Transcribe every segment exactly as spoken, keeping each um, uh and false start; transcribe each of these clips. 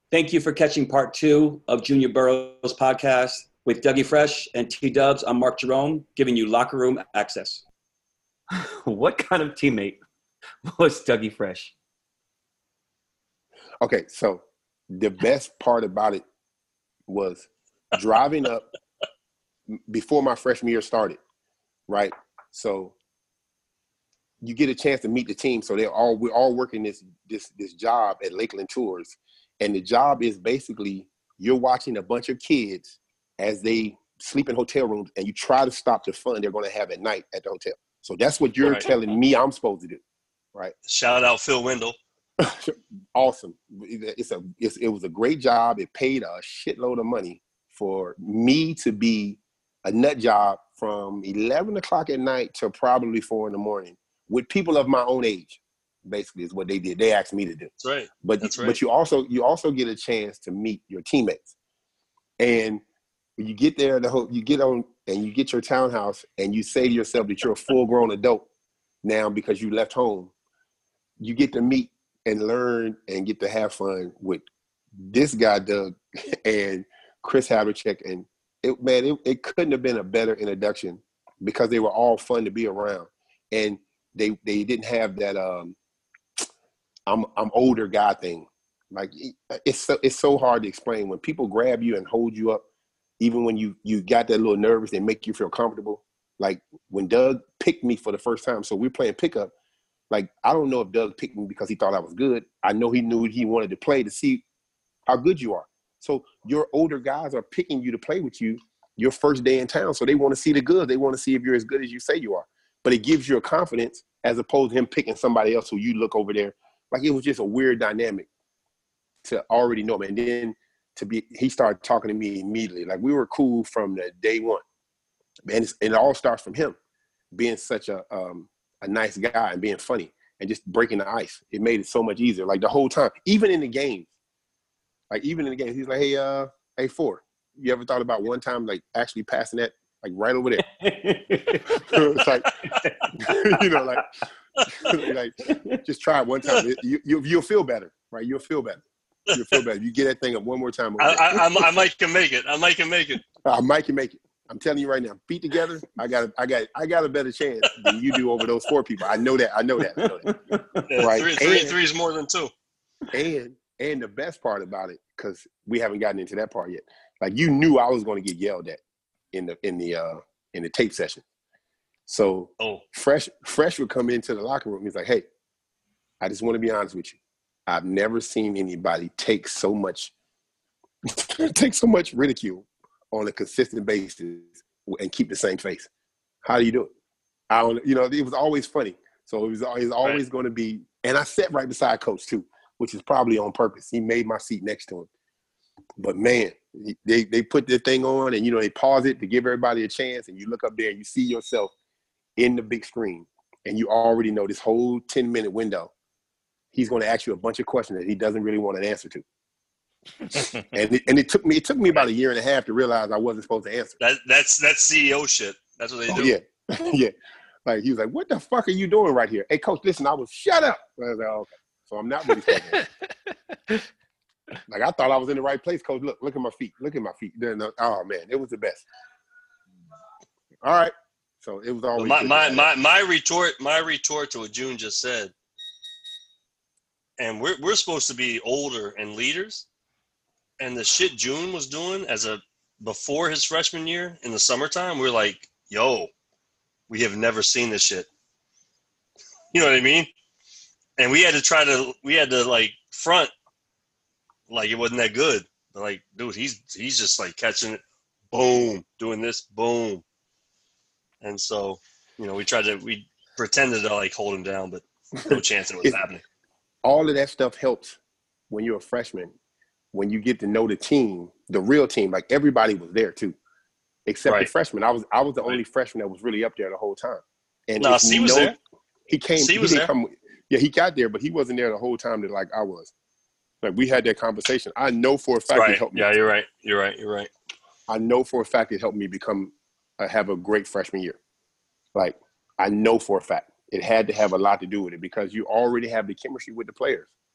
Thank you for catching part two of Junior Burroughs podcast with Dougie Fresh and T-Dubs. I'm Mark Jerome, giving you locker room access. What kind of teammate was Dougie Fresh? Okay, so the best part about it was driving up before my freshman year started, right? So you get a chance to meet the team. So they're all we're all working this this this job at Lakeland Tours. And the job is basically you're watching a bunch of kids as they sleep in hotel rooms, and you try to stop the fun they're going to have at night at the hotel. So that's what you're right. telling me I'm supposed to do, right? Shout out Phil Wendell. Awesome. It's a it's, it was a great job. It paid a shitload of money for me to be a nut job from eleven o'clock at night to probably four in the morning with people of my own age. Basically is what they did. They asked me to do. That's right. But That's right. but you also you also get a chance to meet your teammates. And when you get there, the whole, you get on and you get your townhouse and you say to yourself that you're a full grown adult now because you left home. You get to meet and learn and get to have fun with this guy, Doug, and Chris Havlicek. And it man, it, it couldn't have been a better introduction because they were all fun to be around. And they they didn't have that um I'm I'm older guy thing. Like it's so it's so hard to explain when people grab you and hold you up, even when you you got that little nervous, they make you feel comfortable. Like when Doug picked me for the first time, so we're playing pickup. Like I don't know if Doug picked me because he thought I was good. I know he knew he wanted to play to see how good you are. So your older guys are picking you to play with you your first day in town. So they want to see the good. They want to see if you're as good as you say you are. But it gives you a confidence as opposed to him picking somebody else who you look over there. Like it was just a weird dynamic to already know him. And then to be, he started talking to me immediately. Like we were cool from the day one. And it's, it all starts from him being such a um, a nice guy and being funny and just breaking the ice. It made it so much easier. Like the whole time, even in the games, like even in the games, he's like, hey, uh, hey, four, you ever thought about one time like actually passing that like right over there? It's like, you know, like, like just try it one time. It, you, you, you'll feel better, right? You'll feel better. You'll feel better. You get that thing up one more time. I, I, I, I might can make it. I might can make it. I might can make it. I'm telling you right now, feet together, I got, I got, I got a better chance than you do over those four people. I know that. I know that. I know that. Yeah, right? Three, three, and, three is more than two. And and the best part about it, because we haven't gotten into that part yet. Like you knew I was going to get yelled at in the in the uh, in the tape session. So oh. Fresh Fresh would come into the locker room. He's like, hey, I just want to be honest with you. I've never seen anybody take so much take so much ridicule on a consistent basis and keep the same face. How do you do it? I don't, you know, it was always funny. So it was always, always right. going to be, and I sat right beside Coach too, which is probably on purpose. He made my seat next to him. But man, they, they put their thing on and, you know, they pause it to give everybody a chance. And you look up there and you see yourself in the big screen and you already know this whole ten minute window, he's going to ask you a bunch of questions that he doesn't really want an answer to. and it, and it took me it took me about a year and a half to realize I wasn't supposed to answer. That, that's that's C E O shit. That's what they oh, do. Yeah, yeah. Like he was like, "What the fuck are you doing right here?" Hey, coach, listen, I was shut up. I was like, oh, "Okay, so I'm not really supposed to." Like I thought I was in the right place, coach. Look, look at my feet. Look at my feet. Oh man, it was the best. All right, so it was always my my, my my retort. My retort to what June just said, and we're we're supposed to be older and leaders. And the shit June was doing as a before his freshman year in the summertime, we we're like, yo, we have never seen this shit. You know what I mean? And we had to try to we had to like front like it wasn't that good. But like, dude, he's he's just like catching it, boom, doing this, boom. And so, you know, we tried to we pretended to like hold him down, but no chance it was happening. All of that stuff helps when you're a freshman. When you get to know the team, the real team, like everybody was there too, except right. the freshmen. I was I was the right. only freshman that was really up there the whole time. And no, C was no, there. He came. C he was didn't there. Come, yeah, he got there, but he wasn't there the whole time that like I was. Like we had that conversation. I know for a fact right. it helped me. Yeah, you're right. You're right. You're right. I know for a fact it helped me become uh, have a great freshman year. Like I know for a fact it had to have a lot to do with it because you already have the chemistry with the players.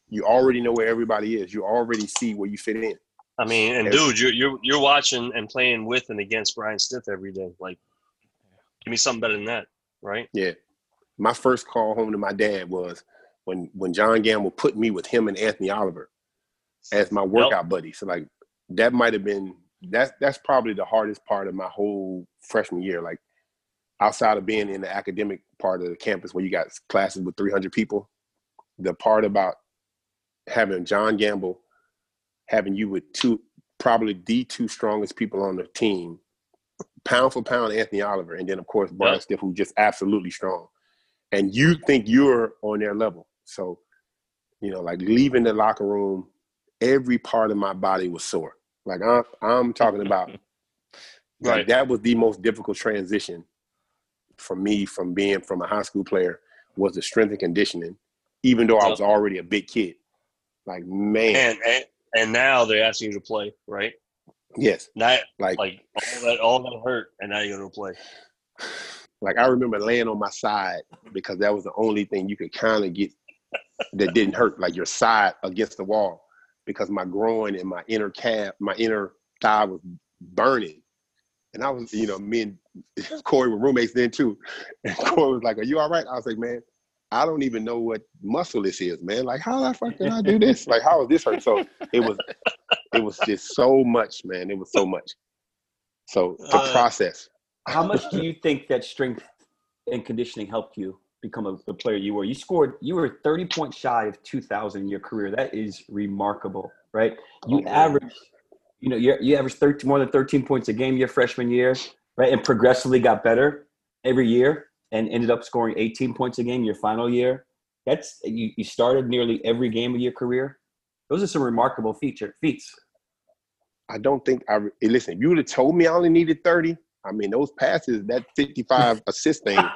You already know where everybody is. You already see where you fit in. I mean, and dude, you're you're you're watching and playing with and against Brian Stiff every day. Like, give me something better than that, right? Yeah. My first call home to my dad was when when John Gamble put me with him and Anthony Oliver as my workout yep. buddy. So like that might have been that's that's probably the hardest part of my whole freshman year. Like outside of being in the academic part of the campus where you got classes with three hundred people, the part about having John Gamble, having you with two, probably the two strongest people on the team, pound for pound, Anthony Oliver, and then, of course, Brian yep. Stiff, who's just absolutely strong. And you think you're on their level. So, you know, like leaving the locker room, every part of my body was sore. Like I'm, I'm talking about, right. like that was the most difficult transition for me from being from a high school player was the strength and conditioning, even though I was already a big kid. Like, man. And, and, and now they're asking you to play, right? Yes. Not, like, like all that all that hurt, and now you're going to play. Like, I remember laying on my side because that was the only thing you could kind of get that didn't hurt, like your side against the wall, because my groin and my inner calf, my inner thigh was burning. And I was, you know, me and Corey were roommates then too. And Corey was like, "Are you all right?" I was like, "Man, I don't even know what muscle this is, man. Like, how the fuck did I do this? Like, how is this hurt?" So it was, it was just so much, man. It was so much. So the uh, process. How much do you think that strength and conditioning helped you become a, the player you were? You scored, you were thirty points shy of two thousand in your career. That is remarkable, right? You oh, averaged, you know, you you averaged thirteen, more than thirteen points a game your freshman year, right? And progressively got better every year and ended up scoring eighteen points a game your final year. That's, you, you started nearly every game of your career. Those are some remarkable feature feats. I don't think I, listen, if you would have told me I only needed thirty, I mean, those passes, that fifty-five assist thing,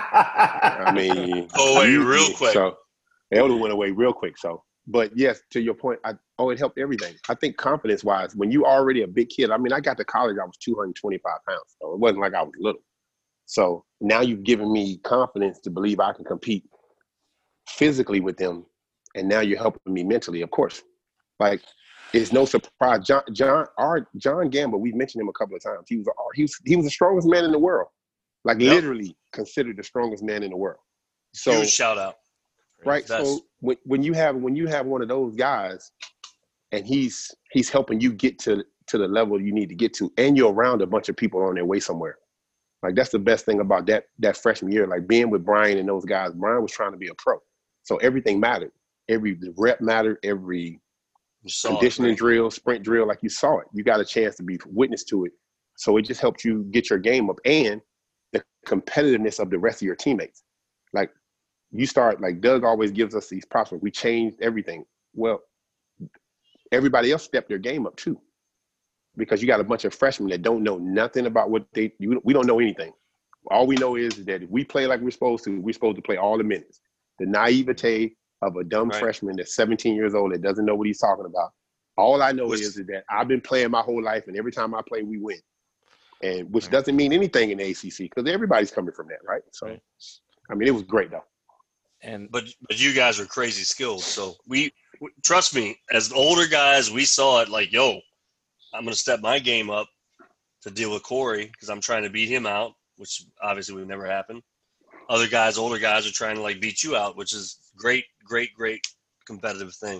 I mean. Oh, wait, real quick. So, it only went away real quick. So, but yes, to your point, I, oh, it helped everything. I think confidence-wise, when you already a big kid, I mean, I got to college, I was two hundred twenty-five pounds. So, it wasn't like I was little. So, now you've given me confidence to believe I can compete physically with them. And now you're helping me mentally, of course. Like, it's no surprise. John, John, our John Gamble, we've mentioned him a couple of times. He was, he was, he was the strongest man in the world, like yep. literally considered the strongest man in the world. So, huge shout out, right? Best. So when when you have when you have one of those guys, and he's he's helping you get to to the level you need to get to, and you're around a bunch of people on their way somewhere. Like that's the best thing about that that freshman year. Like being with Brian and those guys. Brian was trying to be a pro, so everything mattered. Every rep mattered. Every conditioning it, drill, sprint drill, like you saw it. You got a chance to be witness to it. So it just helped you get your game up and the competitiveness of the rest of your teammates. Like you start, like Doug always gives us these props. We changed everything. Well, everybody else stepped their game up too, because you got a bunch of freshmen that don't know nothing about what they, you, we don't know anything. All we know is that if we play like we're supposed to, we're supposed to play all the minutes. The naivete of a dumb right. freshman that's seventeen years old that doesn't know what he's talking about. All I know which, is, is that I've been playing my whole life, and every time I play, we win. And which right. doesn't mean anything in the A C C because everybody's coming from that, right? So, right. I mean, it was great though. And but but you guys are crazy skilled. So we trust me, as older guys, we saw it like, yo, I'm gonna step my game up to deal with Corey because I'm trying to beat him out, which obviously would never happen. Other guys, older guys, are trying to like beat you out, which is great. Great, great competitive thing.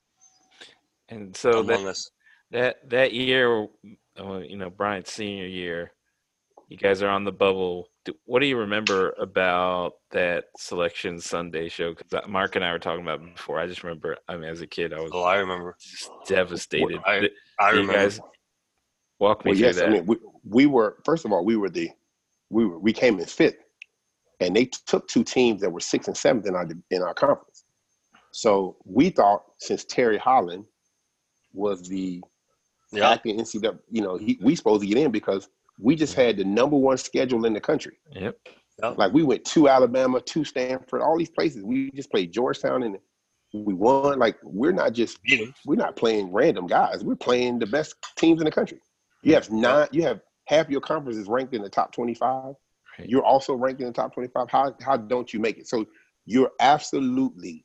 And so that, that that year, uh, you know, Brian's senior year, you guys are on the bubble. What do you remember about that Selection Sunday show? Because Mark and I were talking about it before. I just remember, I mean, as a kid, I was oh, I remember just devastated. Well, I, I you remember. Guys walk me well, through yes, that. I mean, we, we were, first of all, we were the, we were, we came in fifth, and they took two teams that were sixth and seventh in our in our conference. So we thought since Terry Holland was the yep. acting N C double A, you know, he, we supposed to get in because we just had the number one schedule in the country. Yep. yep. Like we went to Alabama, to Stanford, all these places. We just played Georgetown and we won. Like we're not just we're not playing random guys. We're playing the best teams in the country. You have nine. You have half your conference is ranked in the top twenty-five. Right. You're also ranked in the top twenty-five. How how don't you make it? So you're absolutely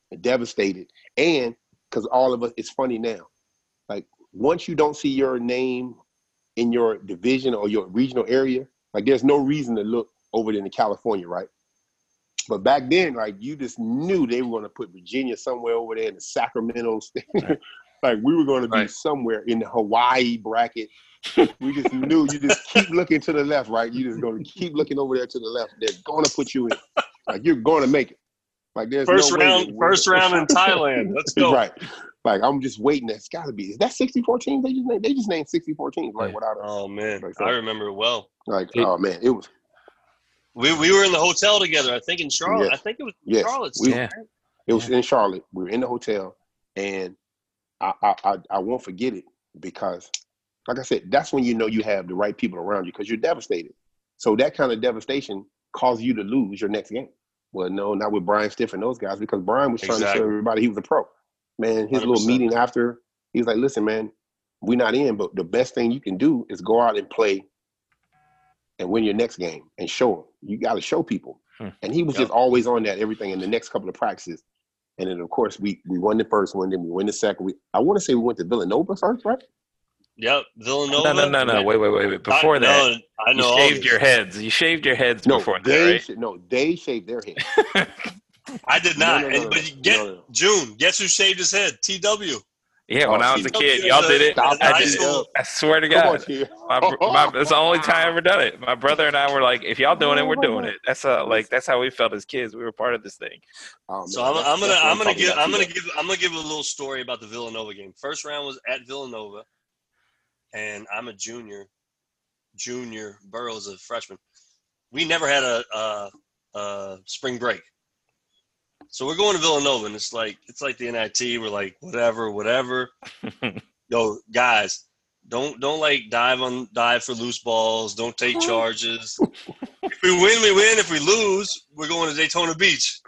devastated. And because all of us, it's funny now. Like, once you don't see your name in your division or your regional area, like, there's no reason to look over into California, right? But back then, like, you just knew they were going to put Virginia somewhere over there in the Sacramento state. Like, we were going to be right. somewhere in the Hawaii bracket. We just knew. You just keep looking to the left, right? You just going to keep looking over there to the left. They're going to put you in. Like, you're going to make it. Like, there's first no round, way first round in Thailand. Let's go. Right. Like, I'm just waiting. That's got to be. Is that sixty-four teams? They just named, they just named sixty-four teams. Like, without a, oh man, like, I remember it well. Like, it, oh man, it was. We we were in the hotel together. I think in Charlotte. Yes. I think it was yes. Charlotte. We, yeah. It was in Charlotte. We were in the hotel, and I, I I I won't forget it because, like I said, that's when you know you have the right people around you because you're devastated. So that kind of devastation causes you to lose your next game. Well, no, not with Brian Stiff and those guys because Brian was trying exactly. to show everybody he was a pro. Man, his one hundred percent little meeting after, he was like, listen, man, we're not in, but the best thing you can do is go out and play and win your next game and show them. You got to show people. Hmm. And he was yep. just always on that, everything in the next couple of practices. And then, of course, we we won the first one, then we won the second. We, I want to say we went to Villanova first, right? Yep, Villanova. No, no, no, no. Wait, wait, wait, wait. Before I, that, no, I know you shaved your heads. You shaved your heads no, before they, that, right? sh- no, they shaved their heads. I did not. No, no, no, and, but no, get, no, no. June, guess who shaved his head? T W. Yeah, when oh, I was a kid, T W y'all did it. Stop I did it. I swear to God. My, my, it's the only time I ever done it. My brother and I were like, if y'all doing it, we're doing it. That's uh, like that's how we felt as kids. We were part of this thing. Oh, so I'm, I'm gonna I'm gonna give I'm gonna give I'm gonna give a little story about the Villanova game. First round was at Villanova, and I'm a junior. Junior, Burrow's a freshman. We never had a, a, a spring break. So we're going to Villanova, and it's like it's like the N I T. We're like, whatever, whatever. Yo, guys, don't don't like dive on dive for loose balls. Don't take charges. If we win, we win. If we lose, we're going to Daytona Beach.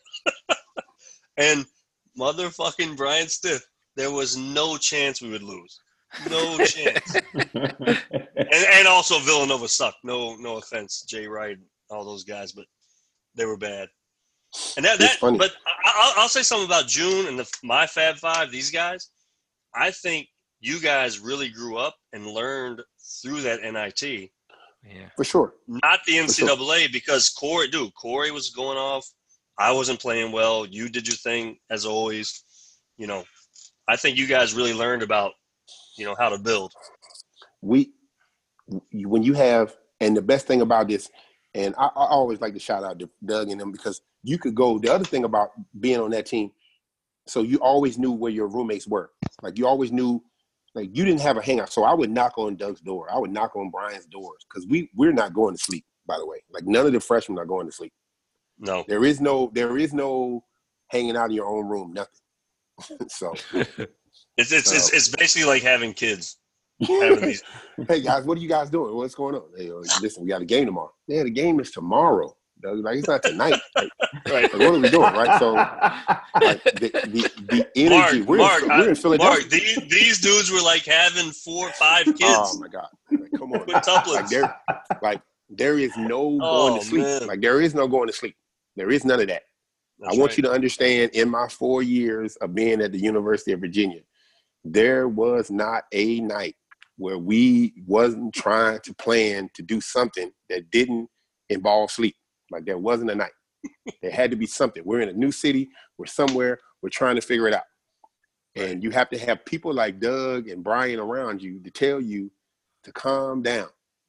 And motherfucking Brian Stiff, there was no chance we would lose. No chance. and, and also Villanova sucked. No no offense, Jay Wright, all those guys, but they were bad. And that, that but I, I'll say something about June and the, my Fab Five. These guys, I think you guys really grew up and learned through that N I T. Yeah, for sure. Not the N C double A sure. because Corey, dude, Corey was going off. I wasn't playing well. You did your thing as always. You know, I think you guys really learned about, you know, how to build. We, when you have, and the best thing about this, and I, I always like to shout out to Doug and them because you could go, the other thing about being on that team, so you always knew where your roommates were. Like you always knew, like you didn't have a hangout. So I would knock on Doug's door. I would knock on Brian's doors because we, we're not going to sleep, by the way. Like none of the freshmen are going to sleep. No. There is no, there is no hanging out in your own room, nothing. So. It's it's, uh, it's it's basically like having kids. Having these. Hey guys, what are you guys doing? What's going on? Hey, listen, we got a game tomorrow. Yeah, the game is tomorrow. Like it's not tonight. Like, right. Like, what are we doing? Right. So like, the, the the energy. Mark, we're, Mark, in, we're in Philadelphia. Mark, these, these dudes were like having four, five kids. Oh my God! Like, come on. Like there, like there is no oh, going to sleep. Man. Like there is no going to sleep. There is none of that. That's I want right. you to understand. In my four years of being at the University of Virginia, there was not a night where we wasn't trying to plan to do something that didn't involve sleep. Like there wasn't a night. There had to be something. We're in a new city. We're somewhere. We're trying to figure it out. And you have to have people like Doug and Brian around you to tell you to calm down.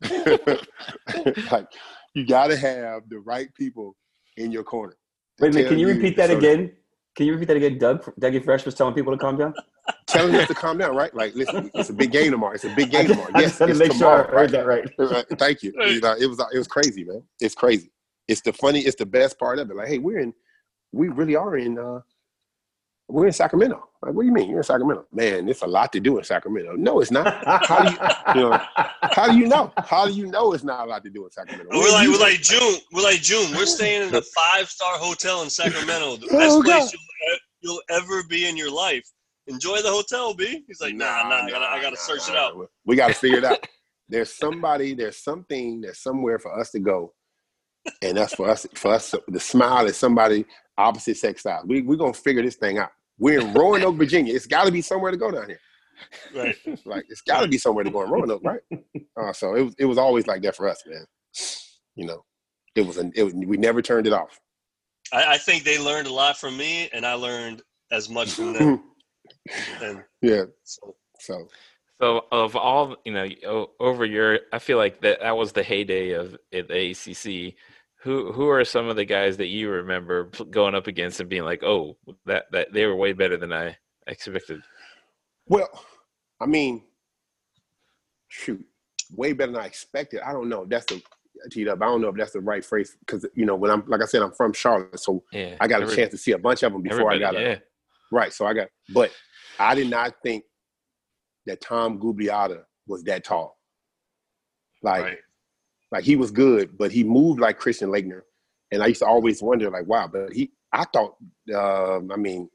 Like you got to have the right people in your corner. Wait a minute. Can you repeat that again? Can you repeat that again? Doug, Dougie Fresh was telling people to calm down? Telling us to calm down, right? Like, listen, it's a big game tomorrow. It's a big game tomorrow. I Yes, just had to it's make tomorrow, sure I heard that right. right? Thank you. You know, it was it was crazy, man. It's crazy. It's the funny. It's the best part of it. Like, hey, we're in. We really are in. Uh, we're in Sacramento. Like, what do you mean? You're in Sacramento, man? It's a lot to do in Sacramento. No, it's not. How do you, you know? How do you know? How do you know it's not a lot to do in Sacramento? We're like we're like June. We're like June. We're staying in a five star hotel in Sacramento. The best oh, place you'll, you'll ever be in your life. Enjoy the hotel, B. He's like, nah, nah, nah I gotta, I gotta nah, search nah. it out. We gotta figure it out. There's somebody, there's something, there's somewhere for us to go, and that's for us. For us, the smile is somebody. opposite sex styles. We we're gonna figure this thing out. We're in Roanoke, Virginia. It's got to be somewhere to go down here. Right. Like it's got to be somewhere to go in Roanoke, right? Uh, so it was it was always like that for us, man. You know, it was an it was, we never turned it off. I, I think they learned a lot from me, and I learned as much from them. and yeah. So, so So of all, you know, over your, I feel like that that was the heyday of the A C C. Who who are some of the guys that you remember going up against and being like, oh, that that they were way better than I expected? Well, I mean, shoot, way better than I expected. I don't know. That's the teed up. I don't know if that's the right phrase because you know when I'm like I said, I'm from Charlotte, so Yeah, I got every, a chance to see a bunch of them before I got a yeah. right. So I got, but I did not think that Tom Gugliotta was that tall. Like, right. like he was good, but he moved like Christian Laettner, and I used to always wonder, like, wow. But he, I thought, uh, I mean.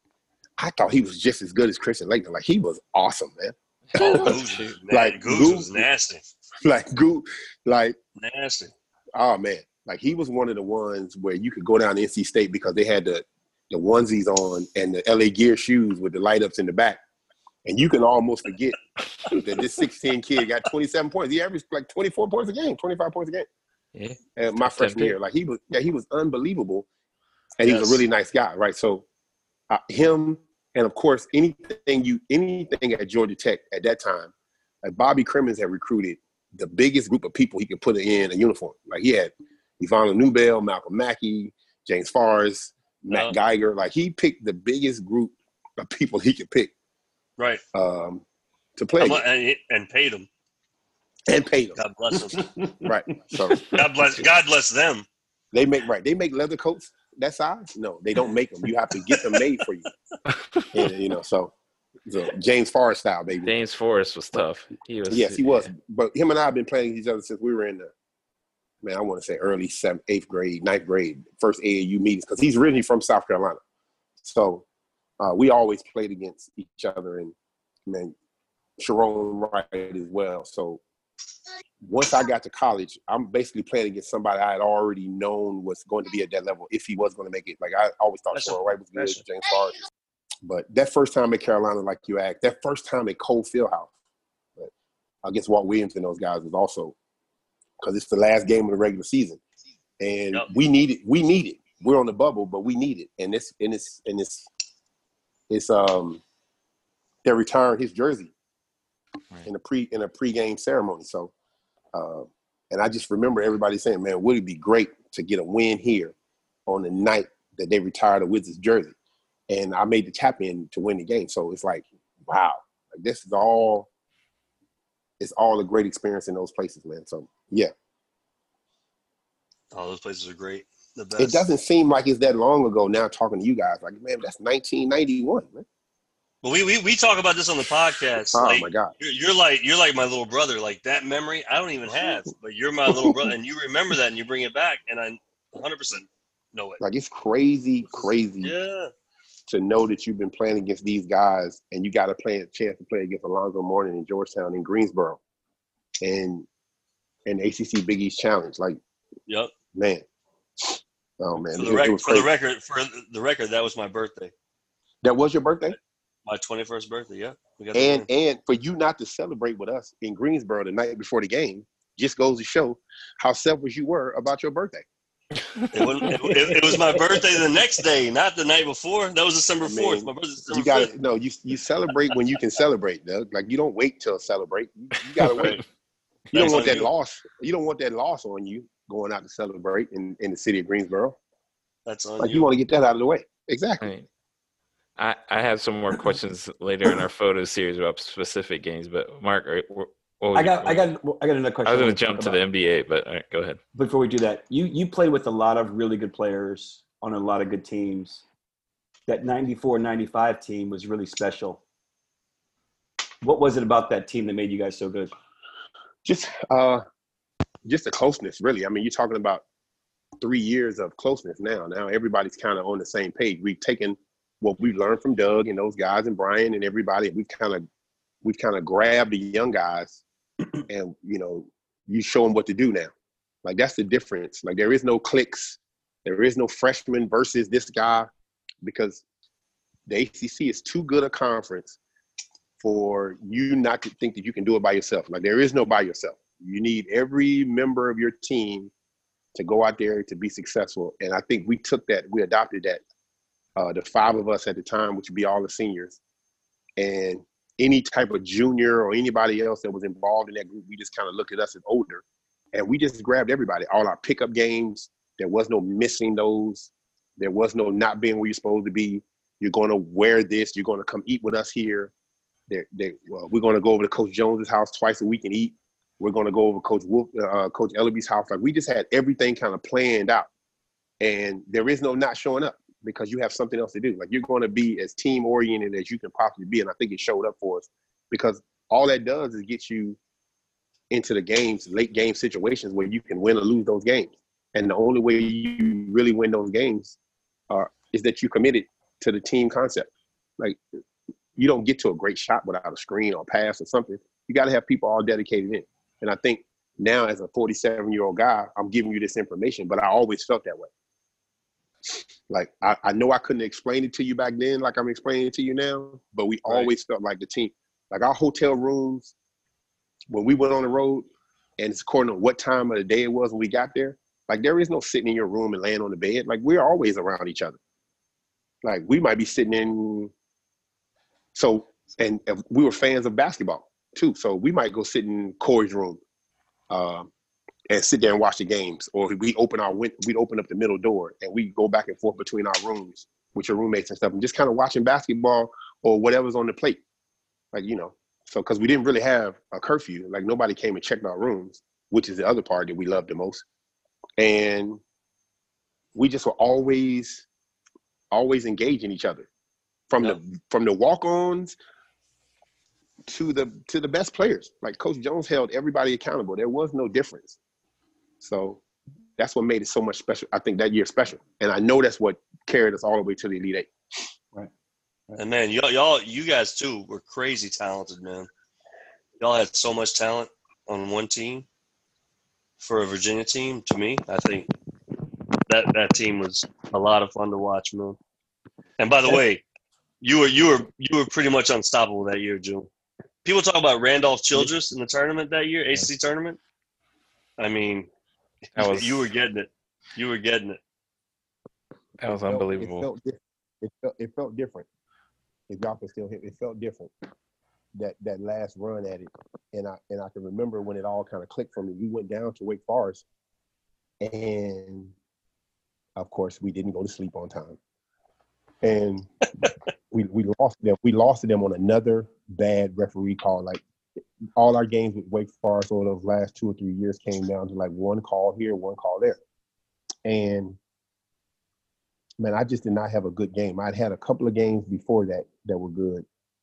I thought he was just as good as Christian Laettner. Like he was awesome, man. Oh, Goose, like Goose Goose was nasty. Like Goose, like nasty. Oh man, like he was one of the ones where you could go down to N C State because they had the the onesies on and the L A Gear shoes with the light ups in the back, and you can almost forget that this sixteen kid got twenty-seven points. He averaged like twenty-four points a game, twenty-five points a game. Yeah. And my freshman year, like he was, yeah, he was unbelievable, and he yes. was a really nice guy, right? So uh, him. And of course, anything you anything at Georgia Tech at that time, like Bobby Crimmins had recruited the biggest group of people he could put in a uniform. Like he had Ivana Newbell, Malcolm Mackey, James Forrest, Matt oh. Geiger. Like he picked the biggest group of people he could pick, right, um, to play much, and, and paid them, and paid them. God bless them. Right. So God bless. God bless them. They make right. They make leather coats that size. No, they don't make them. You have to get them made for you. And, you know, so, so James Forrest style, baby. James Forrest was tough. He was. Yes, he was. But him and I have been playing each other since we were in the, man, I want to say early seventh, eighth grade, ninth grade, first A A U meetings, because he's originally from South Carolina. So uh, we always played against each other, and man, Sharon Wright as well. So once I got to college, I'm basically playing against somebody I had already known was going to be at that level if he was going to make it. Like I always thought Sharon Wright was good, James Forrest. But that first time at Carolina, like you asked, that first time at Cole Fieldhouse, against Walt Williams and those guys was also because it's the last game of the regular season, and yep. we need it. We need it. We're on the bubble, but we need it. And it's and it's and it's it's um they're retiring his jersey right. in a pre in a pregame ceremony. So, uh, and I just remember everybody saying, "Man, would it be great to get a win here on the night that they retired the Wizards jersey?" And I made the tap in to win the game. So it's like, wow, like this is all, it's all a great experience in those places, man. So yeah. Oh, those places are great. The best. It doesn't seem like it's that long ago now talking to you guys. Like, man, that's nineteen ninety-one, man. Well, we, we, we talk about this on the podcast. Oh like, my God. You're, you're like, you're like my little brother. Like that memory, I don't even have, but you're my little brother and you remember that and you bring it back. And I one hundred percent know it. Like it's crazy, crazy. Yeah. To know that you've been playing against these guys and you got to play a chance to play against Alonzo Mourning in Georgetown and Greensboro and and A C C Big East Challenge. Like, yep, man. Oh man. For the, it, rec- it for the record, for the record, that was my birthday. That was your birthday? My twenty-first birthday, yeah. We got and and for you not to celebrate with us in Greensboro the night before the game just goes to show how selfish you were about your birthday. It was, it, it was my birthday the next day, not the night before. That was December fourth. My birthday's December you got fifth. No, you you celebrate when you can celebrate, Doug. Like you don't wait till celebrate. You, you gotta wait. You don't want that loss. You don't want that loss on you going out to celebrate in, in the city of Greensboro. That's on like you. you want to get that out of the way. Exactly. Right. I, I have some more questions later in our photo series about specific games, but Mark, I got, I got, I got another question. I was going to jump to the N B A, but all right, go ahead. Before we do that, you you played with a lot of really good players on a lot of good teams. That ninety-four ninety-five team was really special. What was it about that team that made you guys so good? Just, uh, just the closeness, really. I mean, you're talking about three years of closeness now. Now everybody's kind of on the same page. We've taken what we learned from Doug and those guys and Brian and everybody. We've kind of, we've kind of grabbed the young guys. And, you know, you show them what to do now. Like, that's the difference. Like, there is no cliques There is no freshman versus this guy because the A C C is too good a conference for you not to think that you can do it by yourself. Like, there is no by yourself. You need every member of your team to go out there to be successful. And I think we took that, we adopted that. Uh, the five of us at the time, which would be all the seniors, and any type of junior or anybody else that was involved in that group, we just kind of looked at us as older. And we just grabbed everybody. All our pickup games, there was no missing those. There was no not being where you're supposed to be. You're going to wear this. You're going to come eat with us here. They're, they're, well, we're going to go over to Coach Jones's house twice a week and eat. We're going to go over Coach Wolf, uh, Coach Ellaby's house. Like, we just had everything kind of planned out. And there is no not showing up because you have something else to do. Like, you're going to be as team-oriented as you can possibly be. And I think it showed up for us because all that does is get you into the games, late game situations where you can win or lose those games. And the only way you really win those games uh, is that you committed to the team concept. Like, you don't get to a great shot without a screen or pass or something. You got to have people all dedicated in. And I think now as a forty-seven-year-old guy, I'm giving you this information, but I always felt that way. Like, I, I know I couldn't explain it to you back then like I'm explaining it to you now, but we right. always felt like the team. Like, our hotel rooms, when we went on the road, and it's according to what time of the day it was when we got there, like, there is no sitting in your room and laying on the bed. Like, we're always around each other. Like, we might be sitting in – so – and we were fans of basketball too. So we might go sit in Corey's room uh, and sit there and watch the games. Or we open our – we'd open up the middle door and we go back and forth between our rooms with your roommates and stuff and just kind of watching basketball or whatever's on the plate. Like, you know. So, because we didn't really have a curfew. Like, nobody came and checked our rooms, which is the other part that we loved the most. And we just were always, always engaging each other, from yep. the from the walk-ons to the to the best players. Like, Coach Jones held everybody accountable. There was no difference. So that's what made it so much special. I think that year special, and I know that's what carried us all the way to the Elite Eight. Right. right. And man, y'all, y'all, you guys too were crazy talented, man. Y'all had so much talent on one team. For a Virginia team, to me, I think that that team was a lot of fun to watch, man. And by the way, you were you were you were pretty much unstoppable that year, June. People talk about Randolph Childress in the tournament that year, A C C tournament. I mean, that was, you were getting it. You were getting it. That was it felt, unbelievable. It felt, it felt it felt different. If y'all can still hit, it felt different. That that last run at it, and I and I can remember when it all kind of clicked for me. We went down to Wake Forest, and of course we didn't go to sleep on time, and we we lost them. We lost to them on another bad referee call. Like, all our games with Wake Forest over those last two or three years came down to like one call here, one call there, and man, I just did not have a good game. I'd had a couple of games before that that were good.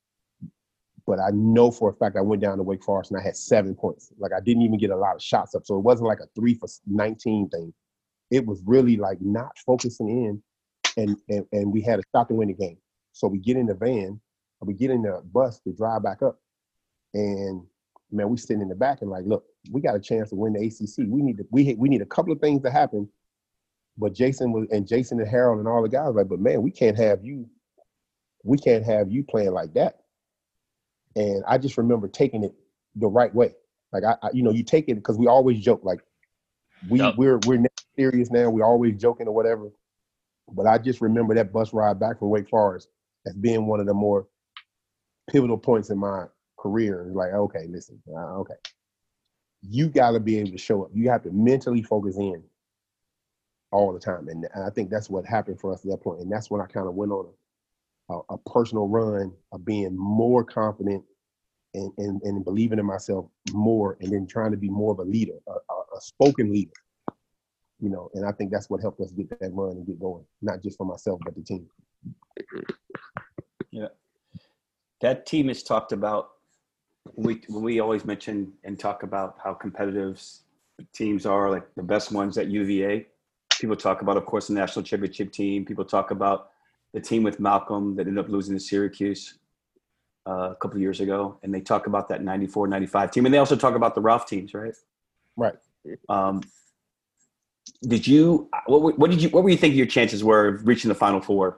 But I know for a fact I went down to Wake Forest and I had seven points. Like, I didn't even get a lot of shots up. So it wasn't like a three for nineteen thing. It was really like not focusing in, and, and, and we had a shot to win the game. So we get in the van, or we get in the bus to drive back up. And, man, we sitting in the back and like, look, we got a chance to win the A C C. We need to, we, we need a couple of things to happen. But Jason was, and Jason and Harold and all the guys were like, but man, we can't have you, we can't have you playing like that. And I just remember taking it the right way. Like, I, I you know, you take it because we always joke. Like, we yep. we're we're serious now. We're always joking or whatever. But I just remember that bus ride back from Wake Forest as being one of the more pivotal points in my career. Like, okay, listen, uh, okay, you got to be able to show up. You have to mentally focus in all the time, and, and I think that's what happened for us at that point. And that's when I kind of went on a A, a personal run of being more confident and, and, and believing in myself more, and then trying to be more of a leader, a, a, a spoken leader, you know, and I think that's what helped us get that run and get going, not just for myself, but the team. Yeah. That team is talked about, we, we always mention and talk about how competitive teams are, like the best ones at U V A. People talk about, of course, the national championship team. People talk about the team with Malcolm that ended up losing to Syracuse uh, a couple of years ago. And they talk about that ninety-four ninety-five team. And they also talk about the Ralph teams, right? Right. Um, did you what, what did you what were you thinking your chances were of reaching the Final Four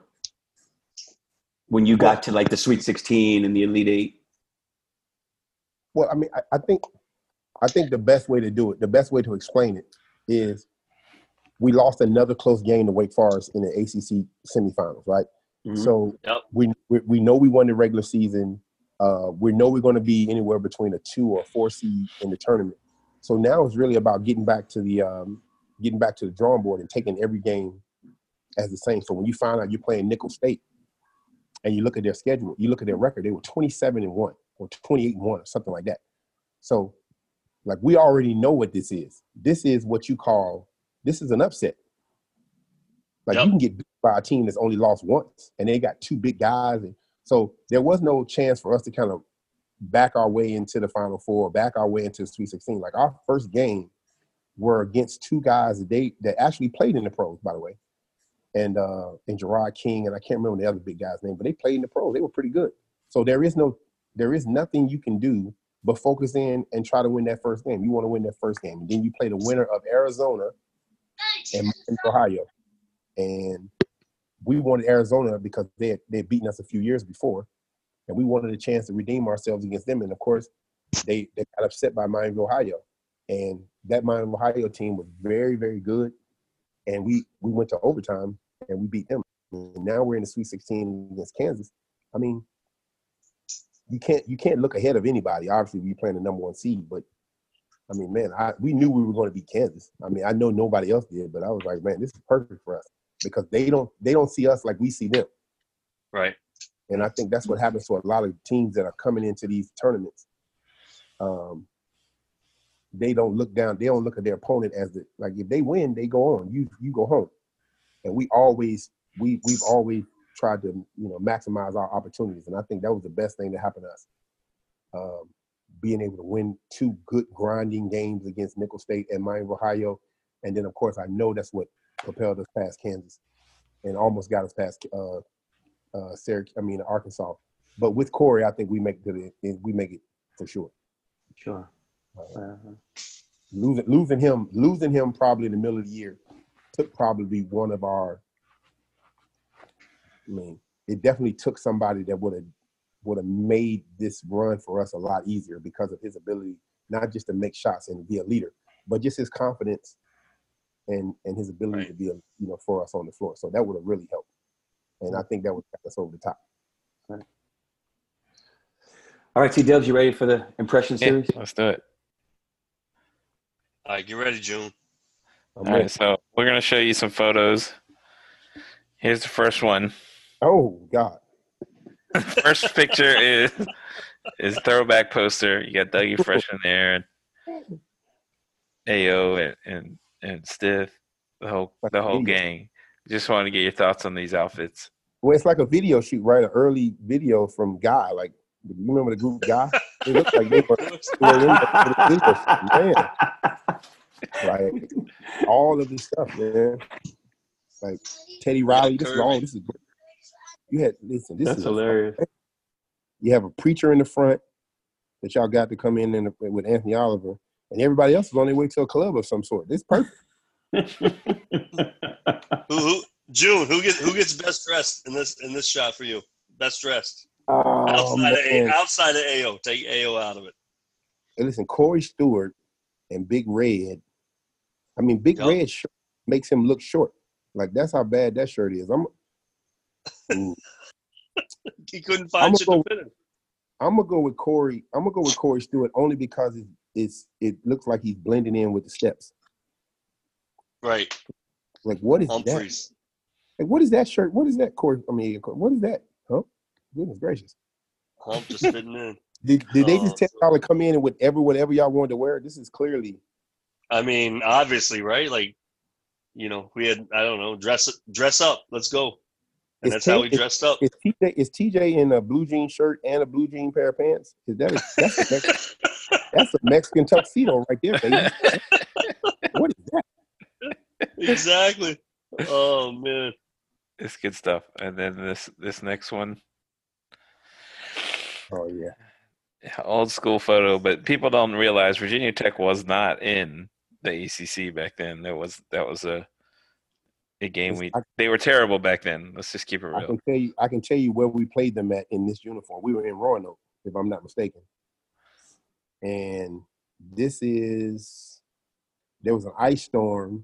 when you got to like the Sweet sixteen and the Elite Eight? Well, I mean, I, I think I think the best way to do it, the best way to explain it, is we lost another close game to Wake Forest in the A C C semifinals, right? Mm-hmm. So yep. we, we we know we won the regular season. Uh, we know we're going to be anywhere between a two or four seed in the tournament. So now it's really about getting back to the um, getting back to the drawing board and taking every game as the same. So when you find out you're playing Nickel State and you look at their schedule, you look at their record, they were twenty-seven and one or twenty-eight and one or something like that. So like we already know what this is. This is what you call this is an upset. Like yep. you can get beat by a team that's only lost once and they got two big guys. And so there was no chance for us to kind of back our way into the Final Four, back our way into the Sweet sixteen. Like our first game were against two guys that they that actually played in the pros, by the way, and uh, and Gerard King and I can't remember the other big guy's name, but they played in the pros. They were pretty good. So there is no, there is nothing you can do but focus in and try to win that first game. You want to win that first game, and then you play the winner of Arizona and Ohio, and we wanted Arizona because they had, they had beaten us a few years before. And we wanted a chance to redeem ourselves against them. And, of course, they, they got upset by Miami, Ohio. And that Miami, Ohio team was very, very good. And we, we went to overtime, and we beat them. And now we're in the Sweet sixteen against Kansas. I mean, you can't you can't look ahead of anybody. Obviously, we're playing the number one seed. But, I mean, man, I, we knew we were going to beat Kansas. I mean, I know nobody else did. But I was like, man, this is perfect for us. Because they don't they don't see us like we see them. Right. And I think that's what happens to a lot of teams that are coming into these tournaments. Um, they don't look down. They don't look at their opponent as the like. If they win, they go on. You you go home. And we always we we've always tried to you know maximize our opportunities. And I think that was the best thing that happened to us. Um, being able to win two good grinding games against Nickel State and Miami, Ohio, and then of course I know that's what propelled us past Kansas and almost got us past. Uh, Uh, Syracuse, I mean Arkansas, but with Corey, I think we make it. We make it for sure. Sure. Uh, uh-huh. Losing, losing him, losing him probably in the middle of the year took probably one of our. I mean, it definitely took somebody that would have would have made this run for us a lot easier because of his ability, not just to make shots and be a leader, but just his confidence and and his ability right. to be a you know for us on the floor. So that would have really helped. And I think that would get us over the top. All right, All right T-Dubs, you ready for the impression series? Yeah, let's do it. All right, get ready, June. I'm All ready. right, so we're going to show you some photos. Here's the first one. Oh, God. First picture is is throwback poster. You got Dougie Fresh in there, and A O and, and, and Stiff, the whole the whole gang. Just want to get your thoughts on these outfits. Well, it's like a video shoot, right? An early video from Guy. Like, you remember the group Guy? It looks like they were, they were in the video shoot, man. Like, all of this stuff, man. Like, Teddy Riley, this is all, this is great. You had, listen, this That's is hilarious. Fun. You have a preacher in the front that y'all got to come in and, with Anthony Oliver, and everybody else is on their way to a club of some sort. This is perfect. who, who, June? Who gets who gets best dressed in this in this shot for you? Best dressed oh, outside of A, outside of A O. Take A O out of it. Hey, listen, Corey Stewart and Big Red. I mean, Big yep. Red shirt makes him look short. Like that's how bad that shirt is. I'm. He couldn't find shit to fit him. I'm gonna go with Corey. I'm gonna go with Corey Stewart only because it, it's it looks like he's blending in with the steps. Right. Like, what is Humphreys. that? Like, what is that shirt? What is that, Corey? I mean, what is that? Huh? Goodness gracious. Hump just fitting in. Did, did they uh, just tell y'all to come in and whatever, whatever y'all wanted to wear? This is clearly. I mean, obviously, right? Like, you know, we had, I don't know, dress dress up. Let's go. And that's T- how we dressed is, up. Is T J, is T J in a blue jean shirt and a blue jean pair of pants? Is that a, that's, a Mexican, that's a Mexican tuxedo right there, baby. What is that? Exactly. Oh man, it's good stuff. And then this this next one. Oh yeah, old school photo, but people don't realize Virginia Tech was not in the A C C back then. That was that was a a game we I, they were terrible back then. Let's just keep it real. I can tell you I can tell you where we played them at in this uniform. We were in Roanoke, if I'm not mistaken. And this is there was an ice storm.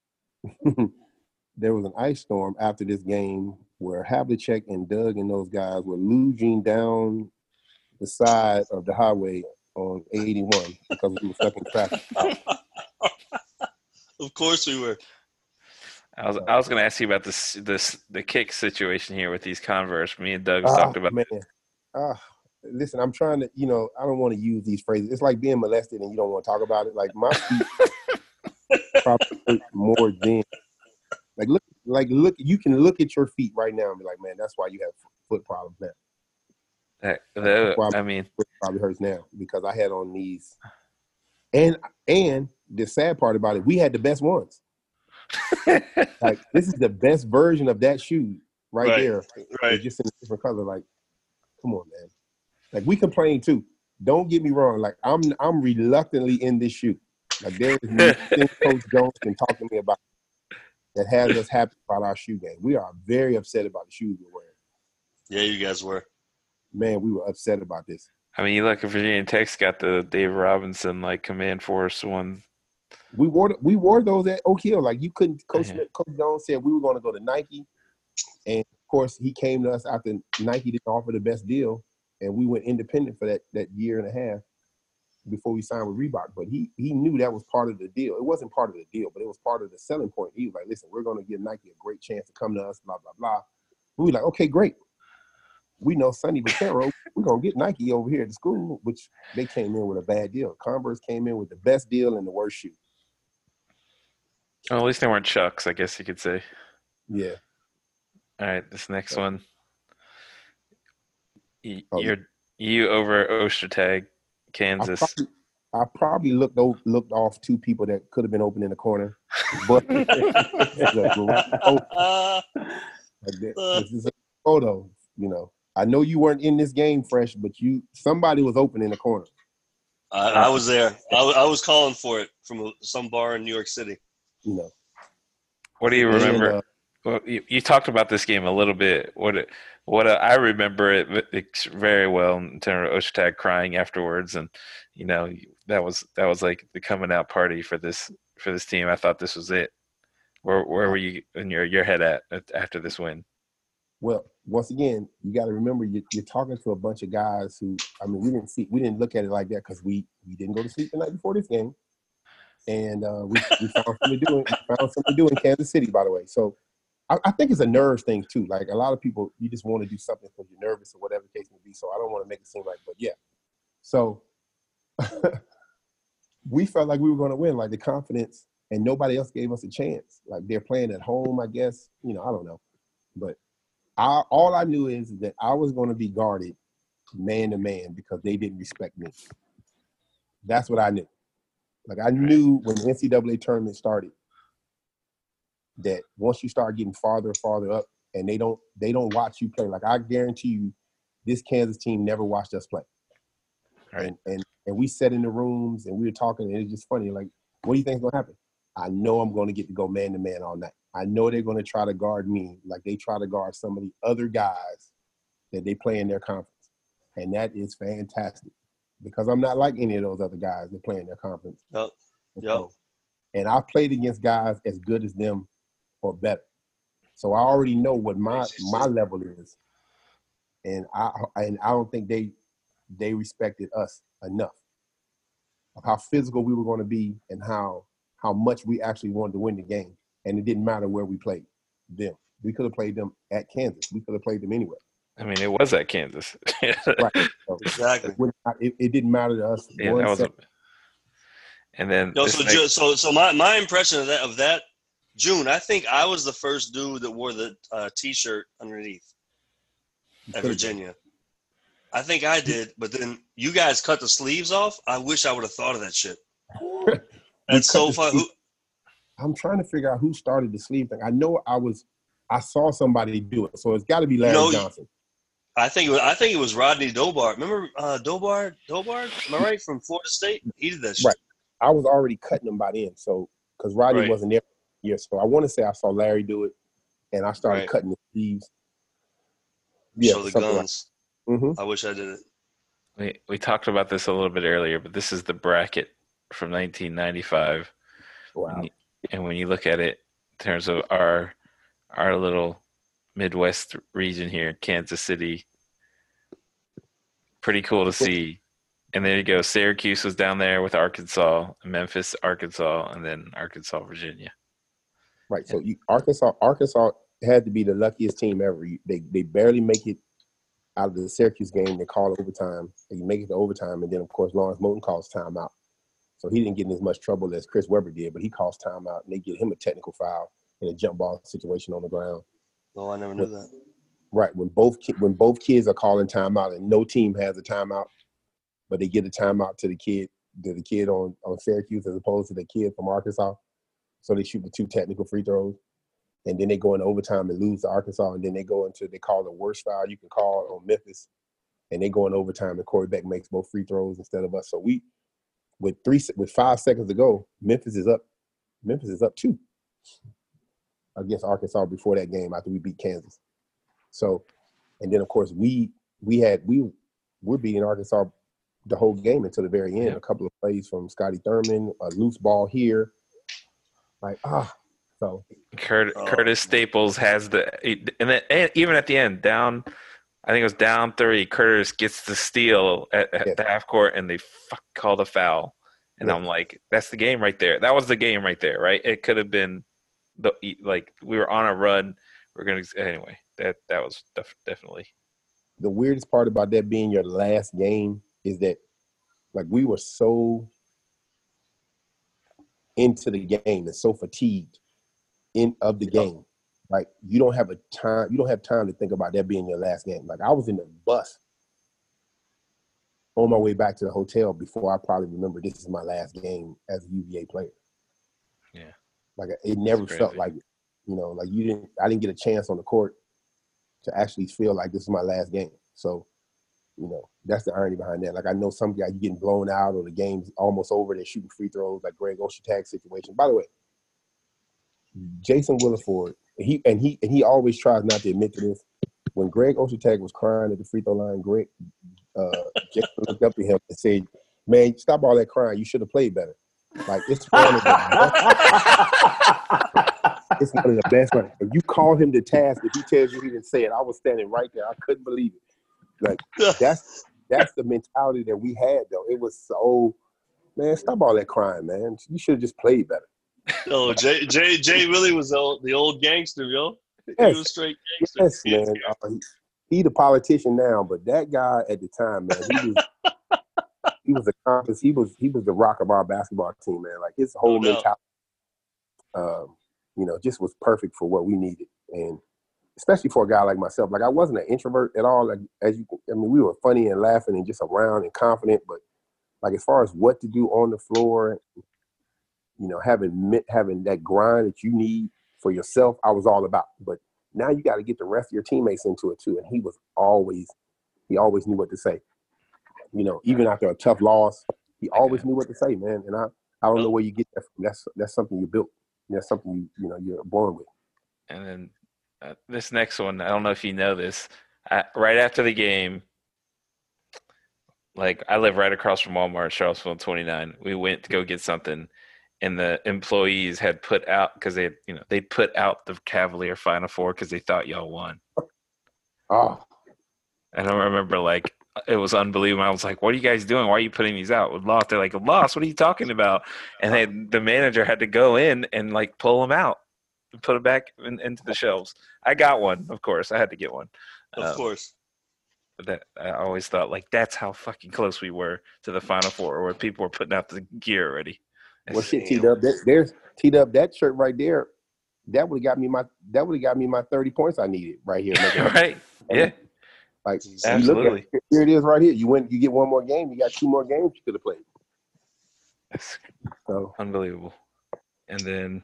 There was an ice storm after this game where Havlicek and Doug and those guys were luging down the side of the highway on eighty-one because we were stuck in traffic. Of course we were. I was I was going to ask you about this this the kick situation here with these Converse. Me and Doug oh, talked about. Man. Uh, listen, I'm trying to, you know, I don't want to use these phrases. It's like being molested and you don't want to talk about it. Like my feet probably hurt more than. Like look, like look. You can look at your feet right now and be like, man, that's why you have foot problems now. That, that, I mean, foot probably hurts now because I had on these. And and the sad part about it, we had the best ones. Like this is the best version of that shoe right, right there. Right. It's just in a different color. Like, come on, man. Like we complain too. Don't get me wrong. Like I'm I'm reluctantly in this shoe. Like there is nothing Coach Jones can talk to me about that has us happy about our shoe game. We are very upset about the shoes we're wearing. Yeah, you guys were. Man, we were upset about this. I mean, you look at Virginia Tech's got the Dave Robinson like Command Force one. We wore we wore those at Oak Hill. Like you couldn't. Coach yeah. Coach Jones said we were going to go to Nike, and of course he came to us after Nike didn't offer the best deal, and we went independent for that that year and a half before we signed with Reebok. But he he knew that was part of the deal. It wasn't part of the deal, but it was part of the selling point. He was like, "Listen, we're going to give Nike a great chance to come to us." Blah blah blah. We were like, "Okay, great." We know Sonny Vaccaro, we're going to get Nike over here at the school, which they came in with a bad deal. Converse came in with the best deal and the worst shoe. Well, at least they weren't Chucks, I guess you could say. Yeah. All right, this next yeah. one. You, oh, you're you over Ostertag, Kansas. I probably, I probably looked over, looked off two people that could have been open in the corner, but oh, this is a photo, you know. I know you weren't in this game, Fresh, but you somebody was open in the corner. I, I was there. I, I was calling for it from a, some bar in New York City. You know. What do you remember? And, uh, well, you, you talked about this game a little bit. What what uh, I remember it, it very well in terms of Ostertag crying afterwards, and you know that was that was like the coming out party for this for this team. I thought this was it. Where where were you in your your head at after this win? Well, once again, you got to remember you're, you're talking to a bunch of guys who, I mean, we didn't see, we didn't look at it like that because we, we didn't go to sleep the night before this game, and uh, we, we found something to do. In, we found something to do in Kansas City, by the way. So, I, I think it's a nerves thing too. Like a lot of people, you just want to do something because you're nervous or whatever the case may be. So I don't want to make it seem like, but yeah. So we felt like we were going to win, like the confidence, and nobody else gave us a chance. Like they're playing at home, I guess. You know, I don't know, but. I, all I knew is that I was going to be guarded man to man because they didn't respect me. That's what I knew. Like I knew when the N C double A tournament started that once you start getting farther and farther up and they don't they don't watch you play. Like I guarantee you this Kansas team never watched us play. Right. And, and and we sat in the rooms and we were talking and it's just funny. Like, what do you think is going to happen? I know I'm going to get to go man to man all night. I know they're going to try to guard me like they try to guard some of the other guys that they play in their conference. And that is fantastic because I'm not like any of those other guys that play in their conference. Yep. And, yep. so, and I've played against guys as good as them or better. So I already know what my my level is. And I and I don't think they they respected us enough of how physical we were going to be and how how much we actually wanted to win the game. And it didn't matter where we played them. We could have played them at Kansas. We could have played them anywhere. I mean, it was at Kansas. Right. So exactly. It, it didn't matter to us. Yeah, that was a, and then Yo, so, next, so so my, my impression of that of that June, I think I was the first dude that wore the uh, T-shirt underneath at Virginia. I think I did, but then you guys cut the sleeves off. I wish I would have thought of that shit. That's so fun. Who, I'm trying to figure out who started the sleeve thing. I know I was, I saw somebody do it, so it's got to be Larry you know, Johnson. I think it was, I think it was Rodney Dobar. Remember uh, Dobar? Dobar? Am I right? From Florida State, he did that shit. Right. I was already cutting them by then. So because Rodney Right. wasn't there yeah, so I want to say I saw Larry do it, and I started Right. cutting the sleeves. Yeah, Show the something guns. Like, mm-hmm. I wish I did it. We we talked about this a little bit earlier, but this is the bracket from nineteen ninety-five. Wow. And, and when you look at it in terms of our our little Midwest region here, Kansas City, pretty cool to see. And there you go. Syracuse was down there with Arkansas, Memphis, Arkansas, and then Arkansas, Virginia. Right. So you, Arkansas, Arkansas had to be the luckiest team ever. You, they they barely make it out of the Syracuse game. They call overtime. They make it to overtime, and then of course Lawrence Moten calls timeout. So he didn't get in as much trouble as Chris Webber did, but he calls timeout, and they get him a technical foul in a jump ball situation on the ground. Oh, I never knew that. Right. When both when both kids are calling timeout, and no team has a timeout, but they get a timeout to the kid to the kid on, on Syracuse as opposed to the kid from Arkansas. So they shoot the two technical free throws, and then they go into overtime and lose to Arkansas, and then they go into, they call the worst foul you can call on Memphis, and they go in overtime, and Corey Beck makes both free throws instead of us. So we, with three, with five seconds to go, Memphis is up. Memphis is up two against Arkansas before that game after we beat Kansas. So, and then of course we we had we we're beating Arkansas the whole game until the very end. Yeah. A couple of plays from Scotty Thurman, a loose ball here. Like, ah, so. Curtis, oh. Curtis Staples has the – and, then, and even at the end, down – I think it was down three, Curtis gets the steal at, at yes. the half court, and they fuck call the foul. And yes. I'm like, that's the game right there. That was the game right there, right? It could have been the – like, we were on a run. We're going to – anyway, that, that was def- definitely – The weirdest part about that being your last game is that, like, we were so – into the game and so fatigued in of the game. Like you don't have a time, you don't have time to think about that being your last game. Like I was in the bus on my way back to the hotel before I probably remember this is my last game as a U V A player. Yeah. Like it never felt like it. You know, like you didn't I didn't get a chance on the court to actually feel like this is my last game. So, you know, that's the irony behind that. Like, I know some guys, you getting blown out or the game's almost over, they're shooting free throws, like Greg Ostertag's situation. By the way, Jason Williford, he and he and he always tries not to admit to this. When Greg Ostertag was crying at the free throw line, Greg, uh, Jason looked up to him and said, "Man, stop all that crying. You should have played better." Like, it's one of the best. It's one of the best. If you call him to task, if he tells you he didn't say it, I was standing right there. I couldn't believe it. Like that's that's the mentality that we had though. It was so, man, stop all that crying, man. You should have just played better. Oh, Jay Jay Jay Willie was the old, the old gangster, yo. Yes. He was straight gangster. Yes, man. Uh, he, he the politician now, but that guy at the time, man, he was he was a compass. He was he was the rock of our basketball team, man. Like his whole no mentality, um, you know, just was perfect for what we needed, and especially for a guy like myself. Like I wasn't an introvert at all. Like as you, I mean, we were funny and laughing and just around and confident. But like as far as what to do on the floor, you know, having having that grind that you need for yourself, I was all about. But now you got to get the rest of your teammates into it too. And he was always, he always knew what to say. You know, even after a tough loss, he always knew what to say, man. And I, I don't know where you get that from. That's that's something you built. That's something you you know you're born with. And then. Uh, this next one, I don't know if you know this. I, right after the game, like I live right across from Walmart, Charlottesville twenty-nine. We went to go get something, and the employees had put out because they, you know, they put out the Cavalier Final Four because they thought y'all won. Oh, and I remember like it was unbelievable. I was like, "What are you guys doing? Why are you putting these out?" With lost, they're like, "Lost? What are you talking about?" And they, the manager had to go in and like pull them out. Put it back in, into the shelves. I got one, of course. I had to get one. Of um, course. But that I always thought, like, that's how fucking close we were to the Final Four, where people were putting out the gear already. Well, shit, T-Dub, that, there's T-Dub, that shirt right there, that would have got me my that would have got me my thirty points I needed right here. Right? Yeah. Like, absolutely. You look at, here it is right here. You went, you get one more game. You got two more games you could have played. That's so unbelievable. And then.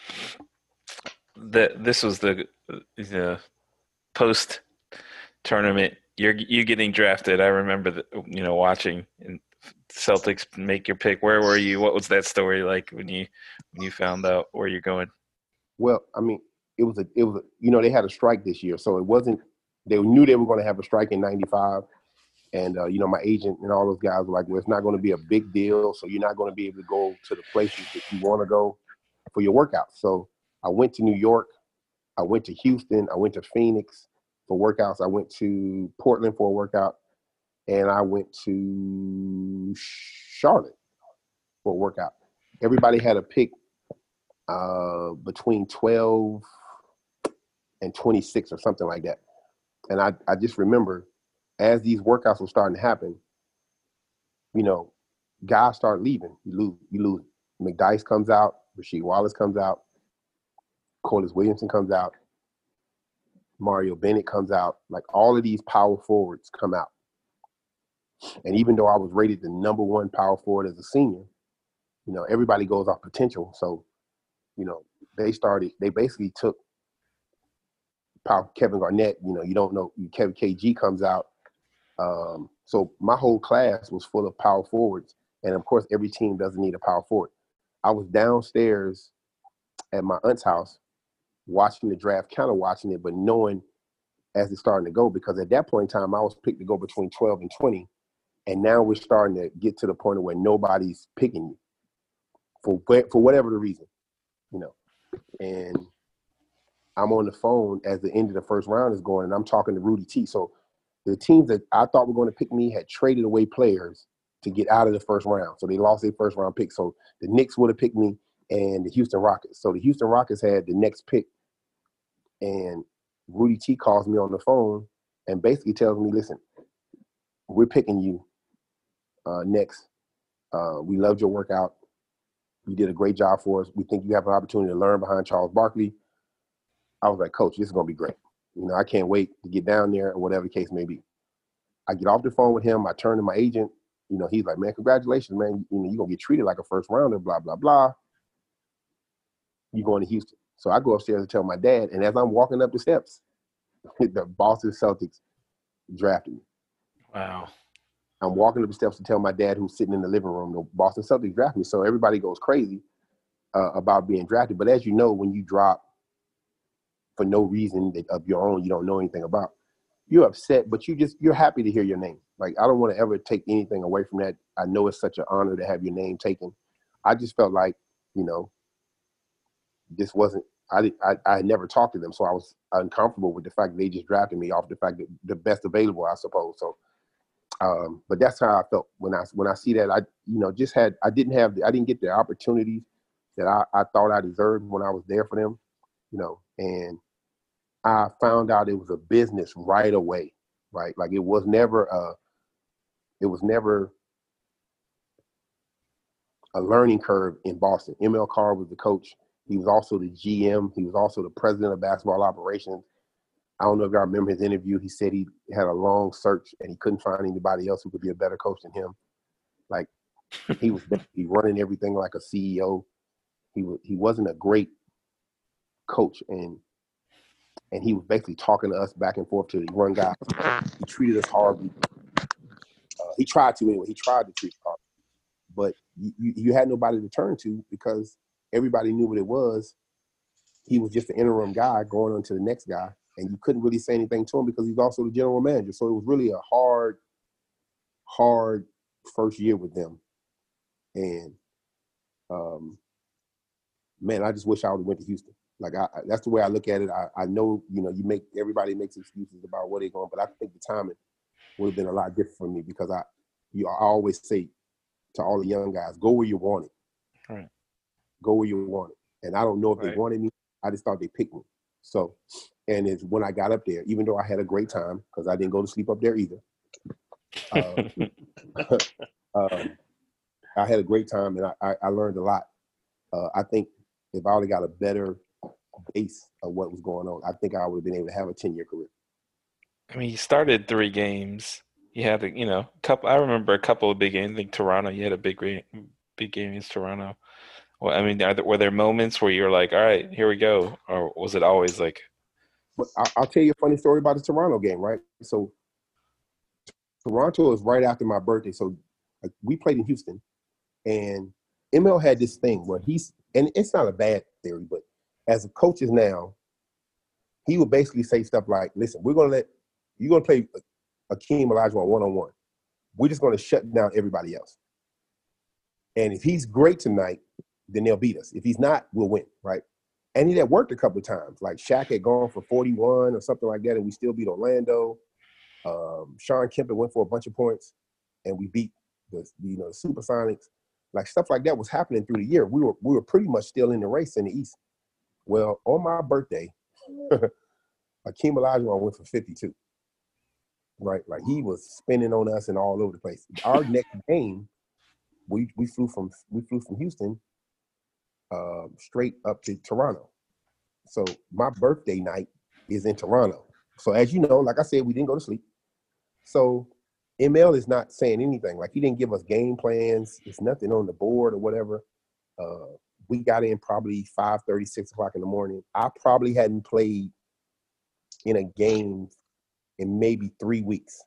The, this was the the post tournament. You're you getting drafted. I remember the, you know watching and Celtics make your pick. Where were you? What was that story like when you when you found out where you're going? Well, I mean, it was a it was a, you know, they had a strike this year, so it wasn't. They knew they were going to have a strike in ninety-five, and uh, you know, my agent and all those guys were like, "Well, it's not going to be a big deal, so you're not going to be able to go to the places that you want to go for your workouts." So I went to New York, I went to Houston, I went to Phoenix for workouts, I went to Portland for a workout, and I went to Charlotte for a workout. Everybody had a pick uh, between twelve and twenty-six or something like that. And I, I just remember as these workouts were starting to happen, you know, guys start leaving. You lose, you lose. McDyess comes out, Rasheed Wallace comes out, Corliss Williamson comes out, Mario Bennett comes out. Like all of these power forwards come out. And even though I was rated the number one power forward as a senior, you know, everybody goes off potential. So, you know, they started, they basically took power, Kevin Garnett, you know, you don't know, Kevin K G comes out. Um, so my whole class was full of power forwards. And of course, every team doesn't need a power forward. I was downstairs at my aunt's house watching the draft, kind of watching it, but knowing as it's starting to go, because at that point in time, I was picked to go between twelve and twenty. And now we're starting to get to the point where nobody's picking you for for whatever the reason, you know. And I'm on the phone as the end of the first round is going, and I'm talking to Rudy T. So the teams that I thought were going to pick me had traded away players to get out of the first round. So they lost their first round pick. So the Knicks would have picked me and the Houston Rockets. So the Houston Rockets had the next pick. And Rudy T calls me on the phone and basically tells me, listen, we're picking you uh, next. Uh, we loved your workout. You did a great job for us. We think you have an opportunity to learn behind Charles Barkley. I was like, Coach, this is going to be great. You know, I can't wait to get down there or whatever the case may be. I get off the phone with him. I turn to my agent. You know, he's like, man, congratulations, man. You know, you're going to get treated like a first rounder, blah, blah, blah. You're going to Houston. So I go upstairs and tell my dad. And as I'm walking up the steps, the Boston Celtics drafted me. Wow. I'm walking up the steps to tell my dad, who's sitting in the living room, the Boston Celtics drafted me. So everybody goes crazy uh, about being drafted. But as you know, when you drop for no reason that of your own you don't know anything about, you're upset, but you just, you're happy to hear your name. Like, I don't want to ever take anything away from that. I know it's such an honor to have your name taken. I just felt like, you know, this wasn't, I, I, I had never talked to them, so I was uncomfortable with the fact that they just drafted me off the fact that the best available, I suppose. So, um, but that's how I felt when I, when I see that. I, you know, just had, I didn't have, the, I didn't get the opportunities that I, I thought I deserved when I was there for them, you know, and I found out it was a business right away, right? Like it was never a, it was never a learning curve in Boston. M L Carr was the coach. He was also the G M. He was also the president of basketball operations. I don't know if y'all remember his interview. He said he had a long search and he couldn't find anybody else who could be a better coach than him. Like he was basically running everything like a C E O. He was, he wasn't a great coach, and and he was basically talking to us back and forth to the run guys. He treated us horribly. Uh, he tried to anyway. He tried to treat us horribly. But you, you, you had nobody to turn to because everybody knew what it was. He was just an interim guy going on to the next guy, and you couldn't really say anything to him because he's also the general manager. So it was really a hard, hard first year with them. And, um, man, I just wish I would have went to Houston. Like, I, I, that's the way I look at it. I, I know, you know, you make, everybody makes excuses about where they're going, but I think the timing would have been a lot different for me because I, you, I always say to all the young guys, go where you want it. Right. Go where you want it. And I don't know if right. they wanted me. I just thought they picked me. So, and it's when I got up there, even though I had a great time, because I didn't go to sleep up there either. Uh, um, I had a great time, and I, I, I learned a lot. Uh, I think if I would have got a better base of what was going on, I think I would have been able to have a ten-year career. I mean, you started three games. You had, a, you know, a couple. I remember a couple of big games. I think Toronto. You had a big, big game against Toronto. Well, I mean, are there, were there moments where you're like, "All right, here we go," or was it always like? But I, I'll tell you a funny story about the Toronto game. Right, so Toronto is right after my birthday. So Like, we played in Houston, and M L had this thing where he's, and it's not a bad theory, but as a coaches now, he would basically say stuff like, listen, we're going to let, you're going to play Akeem Olajuwon one-on-one. We're just going to shut down everybody else. And if he's great tonight, then they'll beat us. If he's not, we'll win, right? And it had worked a couple of times. Like Shaq had gone for forty-one or something like that, and we still beat Orlando. Um, Sean Kemp went for a bunch of points, and we beat the you know the Supersonics. Like stuff like that was happening through the year. We were we were pretty much still in the race in the East. Well, on my birthday, Akeem Olajuwon went for fifty-two. Right, like he was spinning on us and all over the place. Our next game, we we flew from we flew from Houston, uh, straight up to Toronto. So my birthday night is in Toronto. So as you know, like I said, we didn't go to sleep. So M L is not saying anything. Like he didn't give us game plans. It's nothing on the board or whatever. Uh, we got in probably five thirty, six o'clock in the morning. I probably hadn't played in a game in maybe three weeks.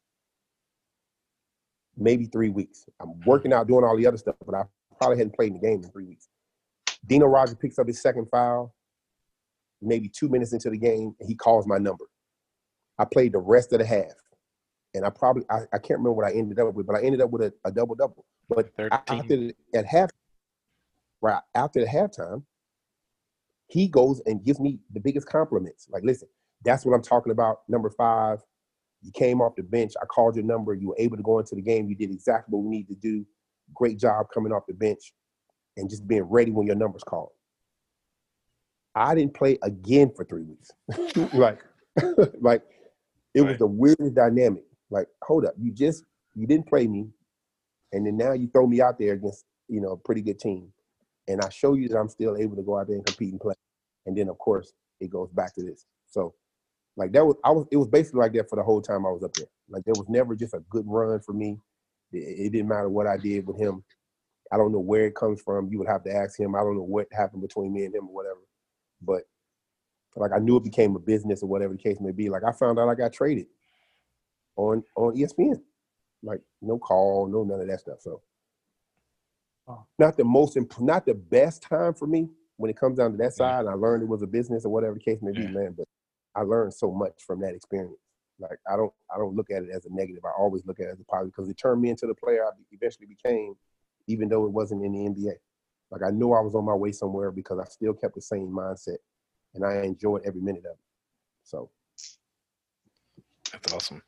Maybe three weeks. I'm working out, doing all the other stuff, but I probably hadn't played in the game in three weeks. Dino Rogers picks up his second foul, maybe two minutes into the game, and he calls my number. I played the rest of the half. And I probably, I, I can't remember what I ended up with, but I ended up with a, a double-double. But after the, at half, right, after the halftime, he goes and gives me the biggest compliments. Like, listen, that's what I'm talking about, number five. You came off the bench. I called your number. You were able to go into the game. You did exactly what we need to do. Great job coming off the bench and just being ready when your number's called. I didn't play again for three weeks. like, like it was right. the weirdest dynamic. Like, hold up, you just you didn't play me, and then now you throw me out there against you know a pretty good team, and I show you that I'm still able to go out there and compete and play. And then of course it goes back to this. So. Like that was, I was. It was basically like that for the whole time I was up there. Like there was never just a good run for me. It, it didn't matter what I did with him. I don't know where it comes from. You would have to ask him. I don't know what happened between me and him or whatever. But like I knew it became a business or whatever the case may be. Like I found out I got traded on on E S P N. Like no call, no none of that stuff. So not the most, imp- not the best time for me when it comes down to that side. I learned it was a business or whatever the case may be, man. But I learned so much from that experience. Like I don't, I don't look at it as a negative. I always look at it as a positive because it turned me into the player I eventually became, even though it wasn't in the N B A. Like I knew I was on my way somewhere because I still kept the same mindset, and I enjoyed every minute of it. So that's awesome.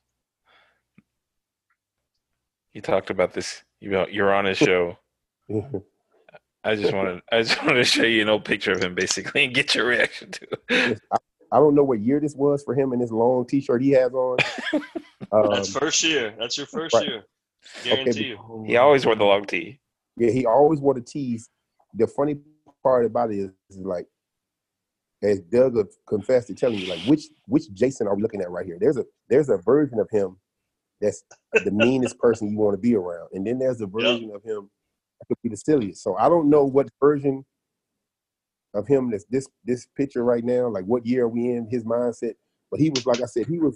You talked about this. You you're on his show. I just wanted, I just wanted to show you an old picture of him, basically, and get your reaction to it. I, I don't know what year this was for him and this long T-shirt he has on. Um, That's first year. That's your first right. year. Guarantee okay, you. He always wore the long tee. Yeah, he always wore the tees. The funny part about it is, is like, as Doug confessed to telling you, like, which which Jason are we looking at right here? There's a there's a version of him that's the meanest person you want to be around, and then there's a version yep. of him that could be the silliest. So I don't know what version of him that's this this picture right now, like what year are we in, his mindset. But he was, like I said, he was,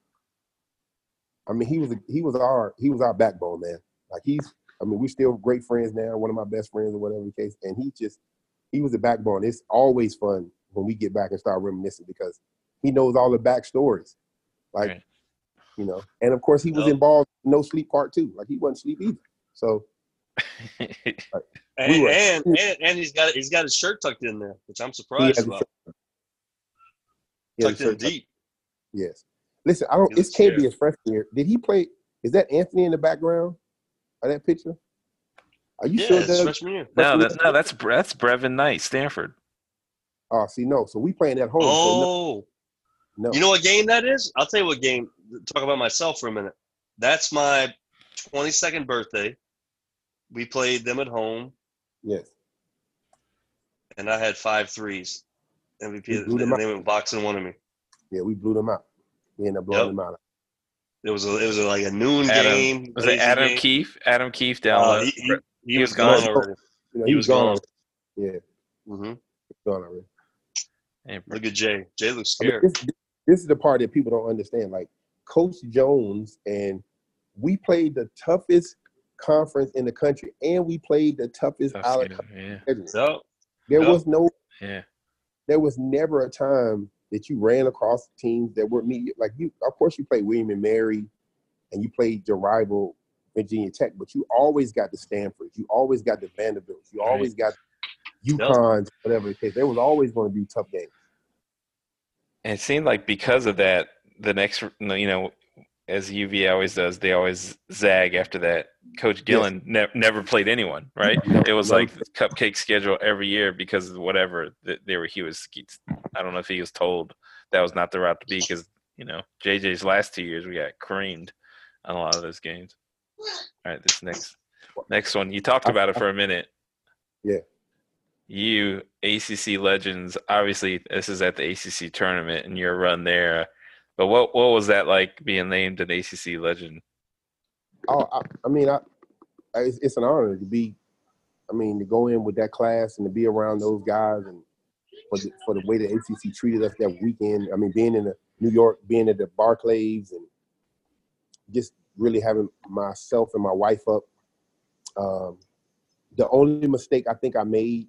I mean, he was he was our he was our backbone, man. Like he's, I mean, we're still great friends now, one of my best friends or whatever the case. And he just, he was the backbone. It's always fun when we get back and start reminiscing because he knows all the backstories. Like, right. you know, and of course he was involved in No Sleep Part Two. Like he wasn't sleep either. So like, And, we were, and and and he's got he's got his shirt tucked in there, which I'm surprised about. Tucked in deep. Yes. Listen, I don't. It can't be his freshman year. Did he play? Is that Anthony in the background of that picture? Are you yeah, sure that's freshman year? No, that, no, that's that's Brevin Knight, Stanford. Oh, see, no. So we playing at home. Oh, so no. You know what game that is? I'll tell you what game. Talk about myself for a minute. That's my twenty-second birthday. We played them at home. Yes. And I had five threes. M V P, and they went boxing one of me. Yeah, we blew them out. We ended up blowing yep. them out. It was a, it was a, like a noon Adam, game. Was it Adam game. Keefe? Adam Keefe down uh, the, he, he, he, he was, was gone, gone already. You know, he, he was, was gone. gone. Yeah. Mm-hmm. Gone already. Hey, look at Jay. Jay looks scared. I mean, this, this is the part that people don't understand. Like Coach Jones, and we played the toughest conference in the country, and we played the toughest Tough out of schedule, yeah. conference. Yep. There Yep. was no, Yeah. there was never a time that you ran across teams that were me. Like you, of course, you played William and Mary, and you played your rival Virginia Tech, but you always got the Stanfords, you always got the Vanderbilts, you always got UConns, whatever the case. There was always going to be tough games. And it seemed like because of that, the next, you know, as U V A always does, they always zag after that. Coach Gillen yes. ne- never played anyone, right? No, it was no. like the cupcake schedule every year because of whatever that they were. He was, I don't know if he was told that was not the route to be because, you know, J J's last two years we got creamed on a lot of those games. All right, this next next one. You talked about it for a minute. Yeah. You, A C C Legends, obviously this is at the A C C tournament and your run there. But what what was that like being named an A C C Legend? Oh, I, I mean, I, it's, it's an honor to be, I mean, to go in with that class and to be around those guys and for the, for the way the A C C treated us that weekend. I mean, being in the New York, being at the Barclays and just really having myself and my wife up. Um, the only mistake I think I made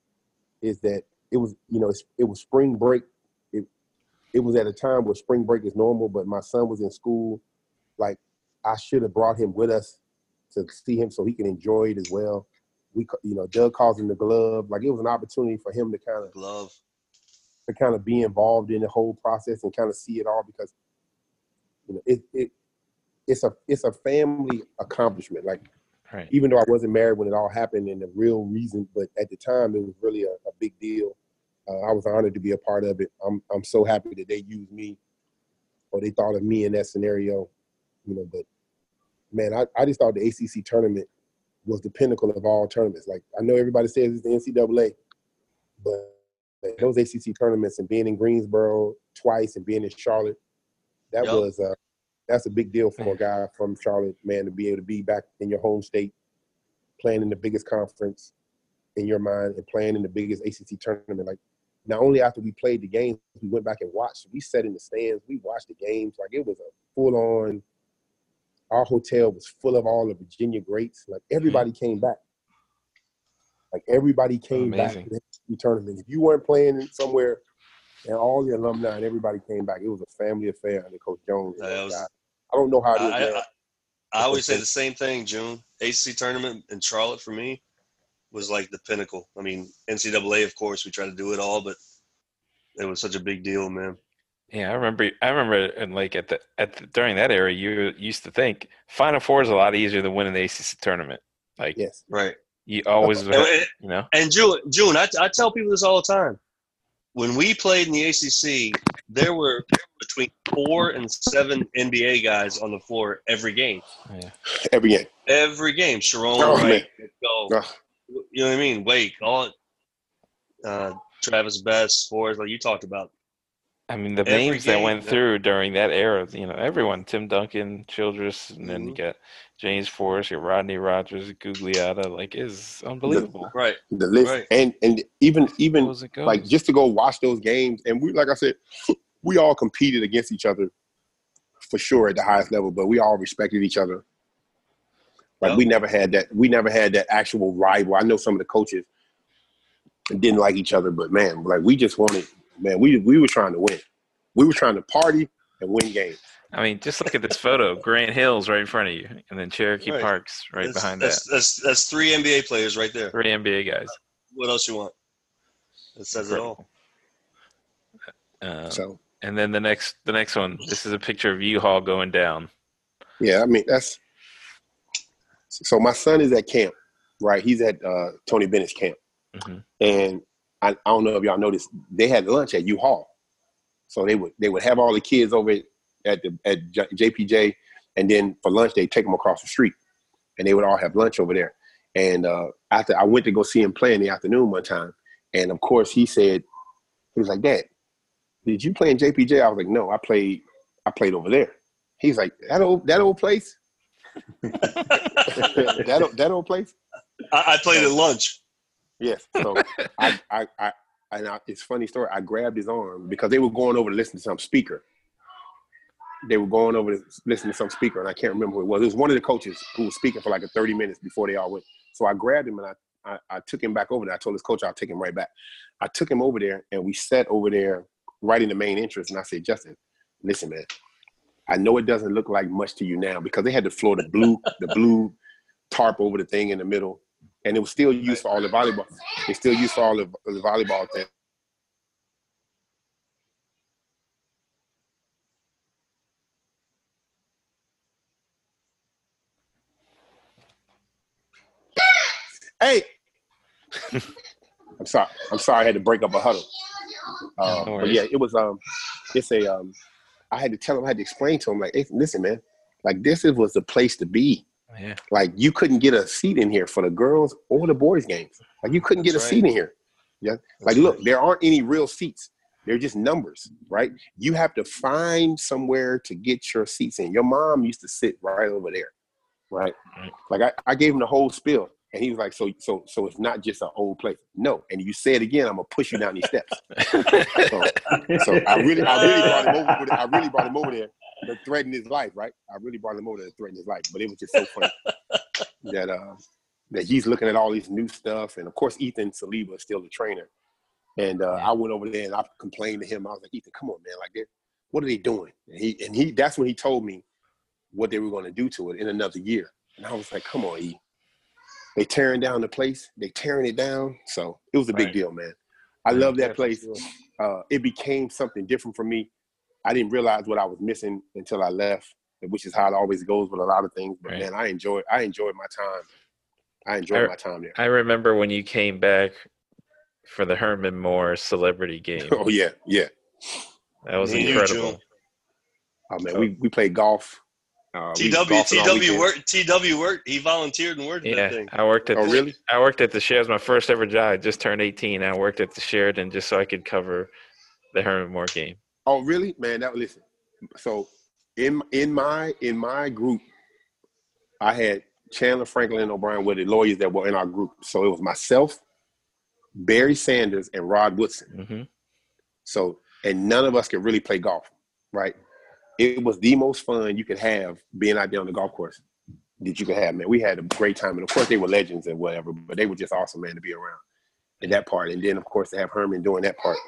is that it was, you know, it was spring break. It it was at a time where spring break is normal, but my son was in school. Like, I should have brought him with us to see him so he can enjoy it as well. We, you know, Doug calls him the glove. Like, it was an opportunity for him to kind of glove, to kind of be involved in the whole process and kind of see it all because, you know, it it it's a it's a family accomplishment. Like, right. Even though I wasn't married when it all happened and the real reason, but at the time it was really a, a big deal. Uh, I was honored to be a part of it. I'm I'm so happy that they used me or they thought of me in that scenario, you know, but man, I, I just thought the A C C tournament was the pinnacle of all tournaments. Like, I know everybody says it's the N C double A, but those A C C tournaments and being in Greensboro twice and being in Charlotte, that yep. was uh, that's a big deal for a guy from Charlotte, man, to be able to be back in your home state, playing in the biggest conference in your mind and playing in the biggest A C C tournament. Like, not only after we played the games, we went back and watched. We sat in the stands. We watched the games. Like, it was a full-on – our hotel was full of all the Virginia greats. Like, everybody mm-hmm. came back. Like, everybody came Amazing. back to the tournament. If you weren't playing somewhere and all the alumni and everybody came back, it was a family affair under Coach Jones. Was, I, I don't know how it is I, now. I, I always say the same thing, June. A C C tournament in Charlotte for me was like the pinnacle. I mean, N C double A, of course, we try to do it all, but it was such a big deal, man. Yeah, I remember. I remember, and like at the at the, during that era, you used to think Final Four is a lot easier than winning the A C C tournament. Like, yes, right. You always, and, and, you know. And June, June, I, I tell people this all the time. When we played in the A C C, there were between four and seven N B A guys on the floor every game. Yeah. Every game. Every game. Sharon oh, Wright, go. Oh. You know what I mean? Wake, all uh, Travis Best, Forrest, like you talked about. I mean, the Every names that game, went yeah. through during that era, you know, everyone, Tim Duncan, Childress, and then Mm-hmm. you got James Forrest, you got Rodney Rogers, Gugliotta, like, is unbelievable. The, right. The list. Right. And and even, even like, goes. just to go watch those games, and we, like I said, we all competed against each other for sure at the highest level, but we all respected each other. Like, yep. we never had that, we never had that actual rival. I know some of the coaches didn't like each other, but man, like, we just wanted, man, we we were trying to win. We were trying to party and win games. I mean, just look at this photo. Grant Hill's right in front of you, and then Cherokee right. Park's right that's, behind that's, that. That's that's three N B A players right there. Three N B A guys. What else you want? It says Incredible. it all. Um, So, and then the next, the next one. This is a picture of U-Haul going down. yeah, I mean, that's – so my son is at camp, right? He's at uh, Tony Bennett's camp. Mm-hmm. And I, I don't know if y'all noticed, they had lunch at U-Haul. So they would they would have all the kids over at the at J P J, and then for lunch they take them across the street, and they would all have lunch over there. And uh, after I went to go see him play in the afternoon one time, and of course he said, he was like, "Dad, did you play in J P J?" I was like, "No, I played I played over there." He's like, "That old that old place, that old, that old place." I, I played at lunch. Yes. So I, I, I, and I, it's a funny story. I grabbed his arm because they were going over to listen to some speaker. they were going over to listen to some speaker, and I can't remember who it was. It was one of the coaches who was speaking for like a thirty minutes before they all went. So I grabbed him and I, I, I took him back over there. I told his coach I'll take him right back. I took him over there, and we sat over there right in the main entrance, and I said, Justin, listen, man, I know it doesn't look like much to you now because they had the floor, the blue, the blue tarp over the thing in the middle, and it was still used for all the volleyball. They still used for all the, the volleyball thing. Hey, I'm sorry. I'm sorry. I had to break up a huddle. Uh, no but yeah, it was. Um, it's a. Um, I had to tell him. I had to explain to him. Like, hey, listen, man. Like, this is, was the place to be. Yeah. Like, you couldn't get a seat in here for the girls or the boys' games. Like, you couldn't get That's a right. seat in here. Yeah. Like, That's look, right. there aren't any real seats. They're just numbers, right? You have to find somewhere to get your seats in. Your mom used to sit right over there, right? right. Like, I, I gave him the whole spiel. And he was like, so so so it's not just an old place. No. And you say it again, I'm gonna push you down these steps. so, so I really I really brought him over with it. I really brought him over there to threaten his life, right? I really brought him over there to threaten his life. But it was just so funny that uh that he's looking at all these new stuff. And of course Ethan Saliba is still the trainer. And uh, I went over there and I complained to him. I was like, Ethan, come on, man, like what are they doing? And he and he that's when he told me what they were gonna do to it in another year. And I was like, come on, E. They tearing down the place. They tearing it down. So it was a big right. deal, man. I love that place. Uh, it became something different for me. I didn't realize what I was missing until I left, which is how it always goes with a lot of things. But right. man, I enjoyed. I enjoyed my time. I enjoyed I, my time there. I remember when you came back for the Herman Moore celebrity game. Oh yeah, yeah. That was me incredible. Oh man, we we played golf. Uh, T W T W worked. T W worked. He volunteered and worked yeah, that thing. I worked at. Oh the, really? I worked at the Sheraton. My first ever job. I just turned eighteen. I worked at the Sheraton just so I could cover the Herman Moore game. Oh really, man? That listen. So in in my in my group, I had Chandler Franklin and O'Brien were the lawyers that were in our group. So it was myself, Barry Sanders, and Rod Woodson. Mm-hmm. So and none of us could really play golf, right? It was the most fun you could have being out there on the golf course that you could have, man. We had a great time. And, of course, they were legends and whatever, but they were just awesome, man, to be around in that part. And then, of course, to have Herman doing that part.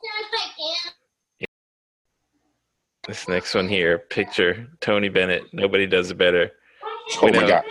This next one here, picture Tony Bennett. Nobody does it better. Oh, my God.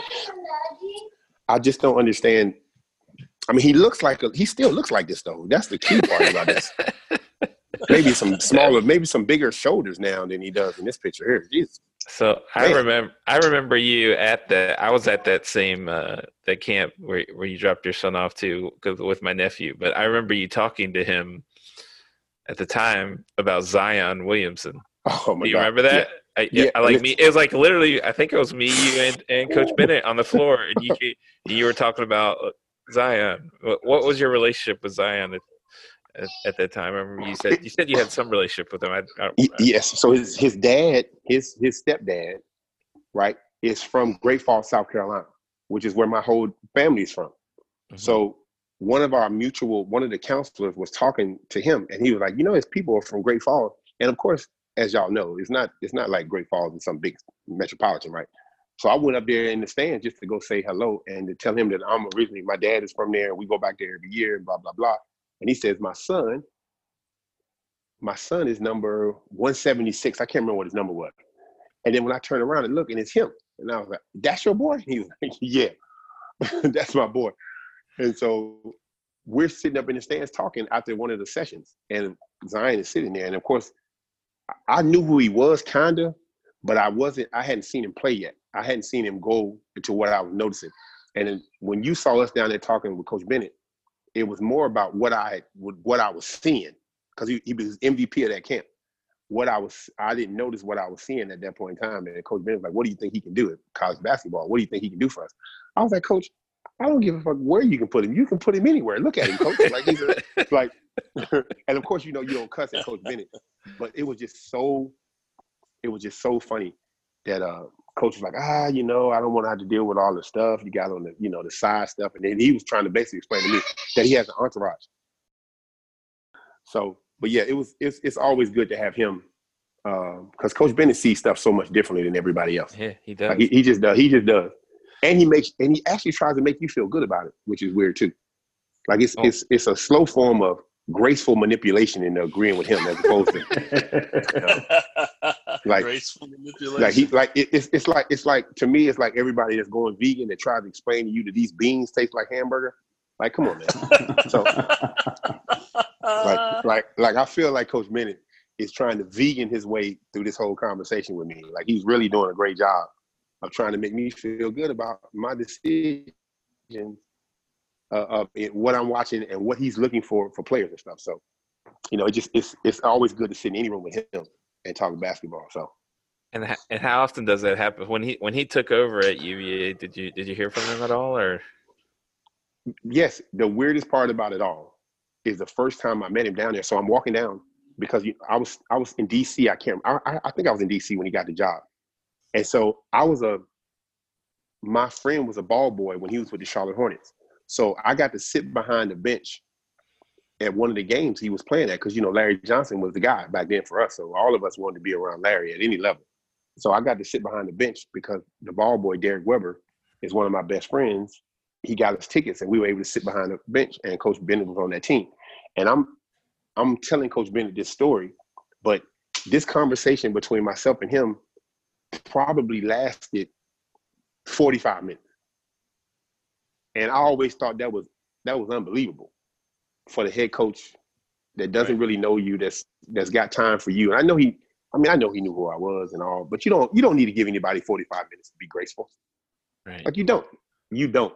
I just don't understand. I mean, he looks like a, he still looks like this, though. That's the key part about this. Maybe some smaller, maybe some bigger shoulders now than he does in this picture here. Jesus. So I Man. remember, I remember you at the. I was at that same uh, that camp where where you dropped your son off to with my nephew. But I remember you talking to him at the time about Zion Williamson. Oh my Do you God. remember that? Yeah. I, yeah, yeah. I like me. It was like literally. I think it was me, you, and, and Coach Bennett on the floor, and you you were talking about Zion. What, what was your relationship with Zion? At, At, at that time, I remember you said you said you had some relationship with him. I, I, I, yes. So his his dad, his his stepdad, right, is from Great Falls, South Carolina, which is where my whole family is from. Mm-hmm. So one of our mutual, one of the counselors was talking to him, and he was like, you know, his people are from Great Falls, and of course, as y'all know, it's not it's not like Great Falls in some big metropolitan, right? So I went up there in the stands just to go say hello and to tell him that I'm originally my dad is from there, and we go back there every year, and blah blah blah. And he says, my son, my son is number one seventy-six. I can't remember what his number was. And then when I turn around and look, and it's him. And I was like, that's your boy? He was like, yeah, that's my boy. And so we're sitting up in the stands talking after one of the sessions. And Zion is sitting there. And, of course, I knew who he was, kind of, but I wasn't, I hadn't seen him play yet. I hadn't seen him go to what I was noticing. And then when you saw us down there talking with Coach Bennett, it was more about what I what I was seeing, because he, he was M V P of that camp. What I was, I didn't notice what I was seeing at that point in time. And Coach Ben was like, "What do you think he can do at college basketball? What do you think he can do for us?" I was like, "Coach, I don't give a fuck where you can put him. You can put him anywhere. Look at him, Coach." Like he's a, like, and of course, you know, you don't cuss at Coach Bennett, but it was just so, it was just so funny that uh, Coach was like, ah, you know, I don't want to have to deal with all the stuff you got on the, you know, the side stuff. And then he was trying to basically explain to me that he has an entourage. So, but yeah, it was, it's, it's always good to have him because uh, Coach Bennett sees stuff so much differently than everybody else. Yeah, he does. Like he, he just does. He just does, and he makes and he actually tries to make you feel good about it, which is weird too. Like it's oh. it's it's a slow form of graceful manipulation in agreeing with him as opposed to you know, like graceful manipulation. Like he like it, it's it's like it's like to me it's like everybody that's going vegan that tries to explain to you that these beans taste like hamburger. Like, come on, man. So like like like I feel like Coach Bennett is trying to vegan his way through this whole conversation with me. Like he's really doing a great job of trying to make me feel good about my decision uh, of it, what I'm watching and what he's looking for for players and stuff. So, you know, it just it's it's always good to sit in any room with him and talk basketball. So, and and how often does that happen? When he when he took over at U V A, did you did you hear from him at all, or? Yes, the weirdest part about it all is the first time I met him down there. So I'm walking down. Because I was I was in D C. I can't. I, I think I was in D C when he got the job, and so I was a. My friend was a ball boy when he was with the Charlotte Hornets, so I got to sit behind the bench at one of the games he was playing at because you know Larry Johnson was the guy back then for us, so all of us wanted to be around Larry at any level. So I got to sit behind the bench because the ball boy Derek Weber is one of my best friends. He got us tickets, and we were able to sit behind the bench. And Coach Bennett was on that team, and I'm. I'm telling Coach Bennett this story, but this conversation between myself and him probably lasted forty-five minutes. And I always thought that was that was unbelievable for the head coach that doesn't really know you, that's that's got time for you. And I know he, I mean, I know he knew who I was and all, but you don't you don't need to give anybody forty-five minutes to be graceful. Right. Like you don't. You don't.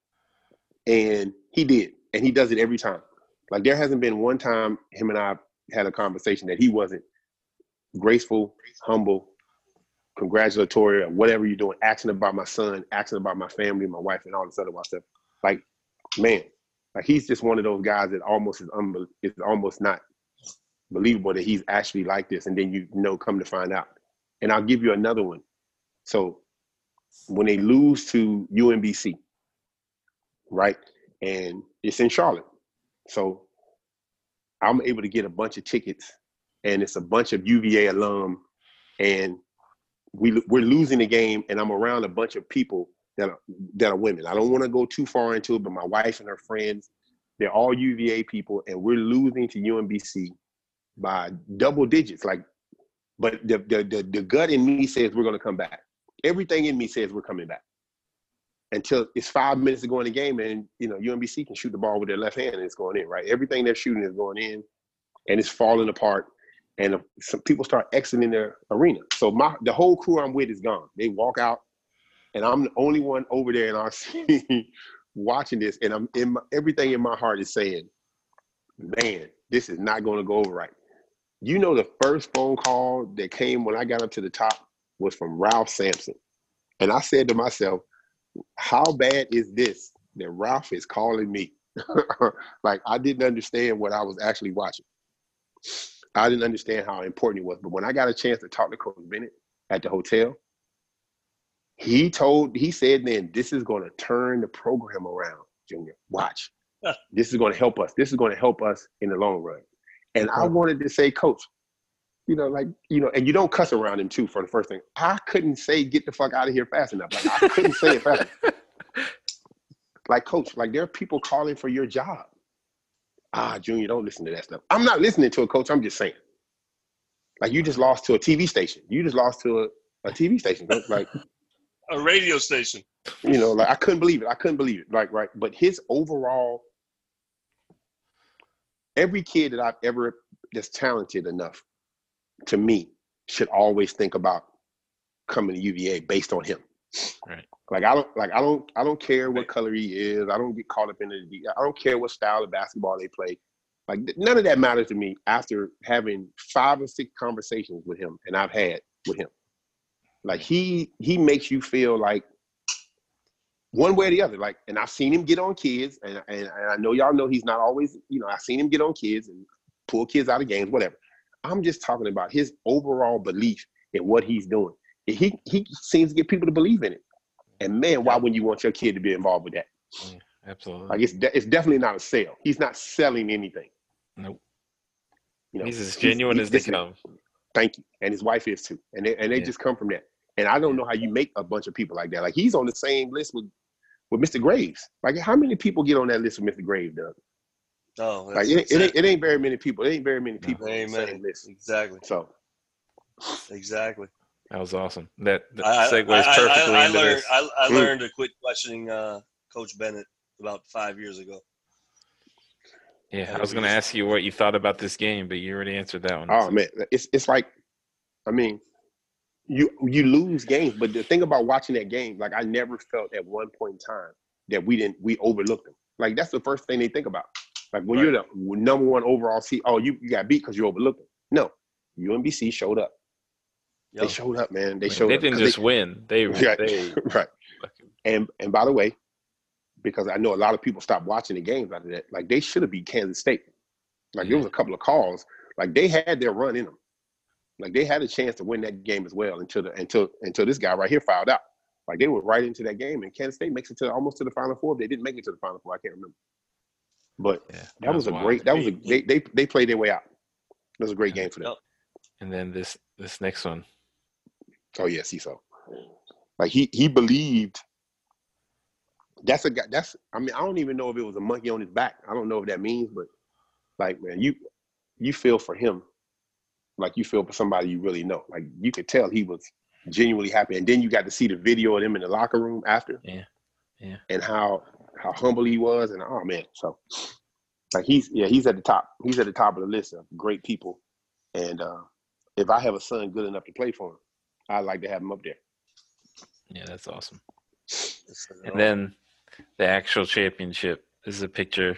And he did. And he does it every time. Like there hasn't been one time him and I had a conversation that he wasn't graceful, humble, congratulatory, or whatever you're doing, asking about my son, asking about my family, my wife, and all this other stuff. Like, man, like he's just one of those guys that almost is unbe- it's almost not believable that he's actually like this. And then you know, come to find out. And I'll give you another one. So when they lose to U M B C, right, and it's in Charlotte. So I'm able to get a bunch of tickets, and it's a bunch of U V A alum, and we we're losing the game, and I'm around a bunch of people that are that are women. I don't want to go too far into it, but my wife and her friends, they're all U V A people, and we're losing to U M B C by double digits. Like, but the the the, the gut in me says we're going to come back. Everything in me says we're coming back. Until it's five minutes to go in the game, and you know U M B C can shoot the ball with their left hand and it's going in, right? Everything they're shooting is going in, and it's falling apart. And some people start exiting their arena. So my the whole crew I'm with is gone. They walk out, and I'm the only one over there in our city watching this. And I'm in my, everything in my heart is saying, "Man, this is not going to go over right." You know, the first phone call that came when I got up to the top was from Ralph Sampson, and I said to myself, how bad is this that Ralph is calling me? Like, I didn't understand what I was actually watching. I didn't understand how important it was. But when I got a chance to talk to Coach Bennett at the hotel, he told, he said then, this is going to turn the program around, Junior. Watch. This is going to help us. This is going to help us in the long run. And I wanted to say, Coach, you know, like, you know, and you don't cuss around him too for the first thing. I couldn't say, get the fuck out of here fast enough. Like, I couldn't say it fast enough. Like, Coach, like, there are people calling for your job. Ah, Junior, don't listen to that stuff. I'm not listening to it, Coach. I'm just saying. Like, you just lost to a T V station. You just lost to a, a T V station, Coach. Like, a radio station. You know, like, I couldn't believe it. I couldn't believe it. Like, right. But his overall, every kid that I've ever, that's talented enough, to me, should always think about coming to U V A based on him. Right. Like I don't like I don't I don't care what color he is. I don't get caught up in the I don't care what style of basketball they play. Like none of that matters to me after having five or six conversations with him, and I've had with him. Like he he makes you feel like one way or the other. Like, and I've seen him get on kids, and and, and I know y'all know he's not always, you know, I've seen him get on kids and pull kids out of games, whatever. I'm just talking about his overall belief in what he's doing. He he seems to get people to believe in it. And man, why wouldn't you want your kid to be involved with that? Yeah, absolutely. Like it's de- it's definitely not a sale. He's not selling anything. Nope. You know, he's as genuine he's, as he's, they come. Thank you. And his wife is too. And they, and they Yeah. just come from that. And I don't know how you make a bunch of people like that. Like he's on the same list with, with Mister Graves. Like how many people get on that list with Mister Graves, Doug? Oh, like it, it, ain't, it ain't very many people. It ain't very many people no, on the many. same list. Exactly. So exactly. That was awesome. That, that I, segues I, perfectly I, I into learned, this. I, I Mm. learned to quit questioning uh, Coach Bennett about five years ago. Yeah, I I was going to just- ask you what you thought about this game, but you already answered that one. oh man, it's it's like, I mean, you you lose games, but the thing about watching that game, like I never felt at one point in time that we didn't we overlooked them. Like that's the first thing they think about. Like when Right. you're the number one overall seed, oh you, you got beat because you overlooked them. No, U M B C showed up. Yep. They showed up, man. They Man, showed they up. didn't 'Cause just they, win. They, right, they right. fucking, And and by the way, because I know a lot of people stopped watching the games after that. Like they should have beat Kansas State. Like there was a couple of calls. Like they had their run in them. Like they had a chance to win that game as well until the until until this guy right here fouled out. Like they were right into that game, and Kansas State makes it to almost to the Final Four. They didn't make it to the Final Four. I can't remember. But yeah, that was, was a wild. great. That was a they they they played their way out. It was a great game for them. Yep. And then this this next one. Oh yeah, see so. Like he he believed. That's a guy. That's I mean I don't even know if it was a monkey on his back. I don't know what that means, but like man, you you feel for him, like you feel for somebody you really know. Like you could tell he was genuinely happy, and then you got to see the video of him in the locker room after. Yeah, yeah. And how how humble he was, and oh man, so like he's yeah he's at the top. He's at the top of the list of great people, and uh, if I have a son good enough to play for him, I'd like to have him up there. Yeah, that's awesome. And then the actual championship. This is a picture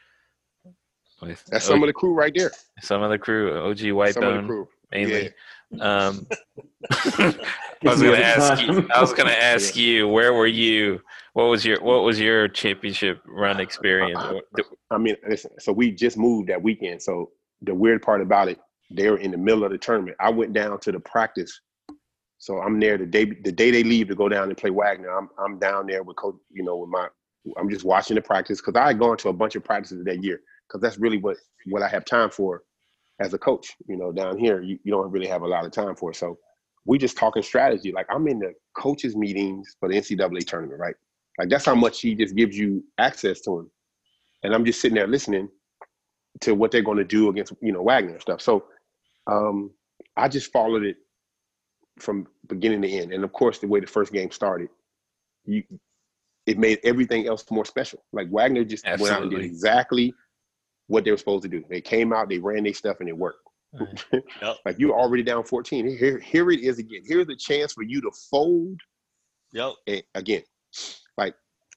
with That's O- some of the crew right there. some of the crew. O G Some of the Whitebone crew. mainly. Um, I Gets was me gonna every ask time. you. I was gonna ask you. Where were you? What was your What was your championship run experience? I mean, listen, so we just moved that weekend. So the weird part about it, they were in the middle of the tournament. I went down to the practice. So I'm there the day the day they leave to go down and play Wagner. I'm I'm down there with coach, you know, with my I'm just watching the practice because I had gone to a bunch of practices that year because that's really what what I have time for as a coach. You know, down here you, you don't really have a lot of time for it. So we just talking strategy. Like I'm in the coaches meetings for the N C double A tournament, right? Like that's how much he just gives you access to him. And I'm just sitting there listening to what they're going to do against, you know, Wagner and stuff. So um, I just followed it from beginning to end. And of course, the way the first game started, you, it made everything else more special. Like Wagner just Absolutely. went out and did exactly what they were supposed to do. They came out, they ran their stuff, and it worked. Right. Yep. Like you're already down fourteen. Here, here it is again. Here's a chance for you to fold. Yep. And again, like,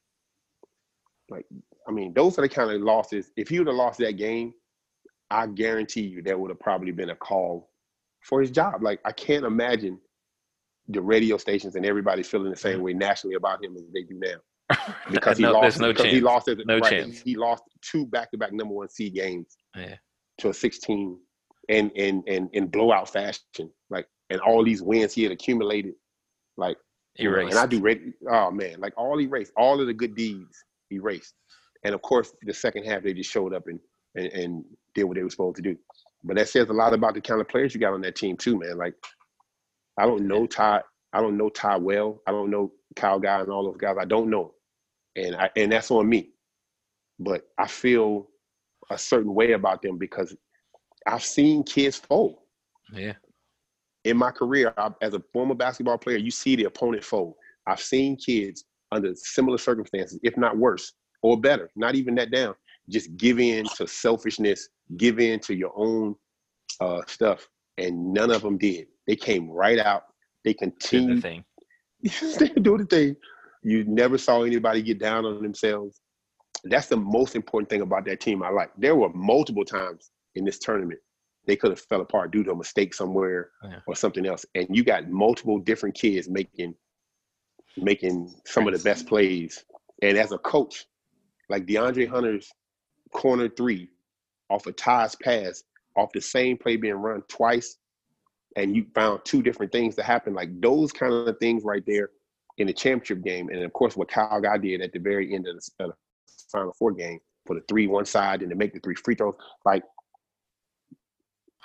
like I mean, those are the kind of losses. If he would have lost that game, I guarantee you there would have probably been a call for his job. Like I can't imagine the radio stations and everybody feeling the same way nationally about him as they do now. Because he No, lost. there's no because chance. he lost. As, No right, chance. He lost two back-to-back number one seed games Yeah. to a sixteen, and in and in blowout fashion. Like and all these wins he had accumulated. Like you know, Erased. and I do. rate- Oh man, like all erased, all of the good deeds erased. And of course, the second half they just showed up and and, and did what they were supposed to do. But that says a lot about the kind of players you got on that team too, man. Like I don't know Ty. I don't know Ty well. I don't know Kyle Guy and all those guys. I don't know, and I, and that's on me. But I feel a certain way about them because I've seen kids fold. Yeah. In my career, I, as a former basketball player, you see the opponent fold. I've seen kids under similar circumstances, if not worse or better, not even that down, just give in to selfishness, give in to your own uh, stuff, and none of them did. They came right out. They Did the continued. thing. They do the thing. You never saw anybody get down on themselves. That's the most important thing about that team I like. There were multiple times in this tournament they could have fell apart due to a mistake somewhere Yeah. or something else. And you got multiple different kids making making some of the best plays. And as a coach, like DeAndre Hunter's corner three off a Ty's pass, off the same play being run twice, and you found two different things that happened, like those kind of things right there in the championship game. And of course, what Kyle Guy did at the very end of the, of the Final Four game for the three one side and to make the three free throws, like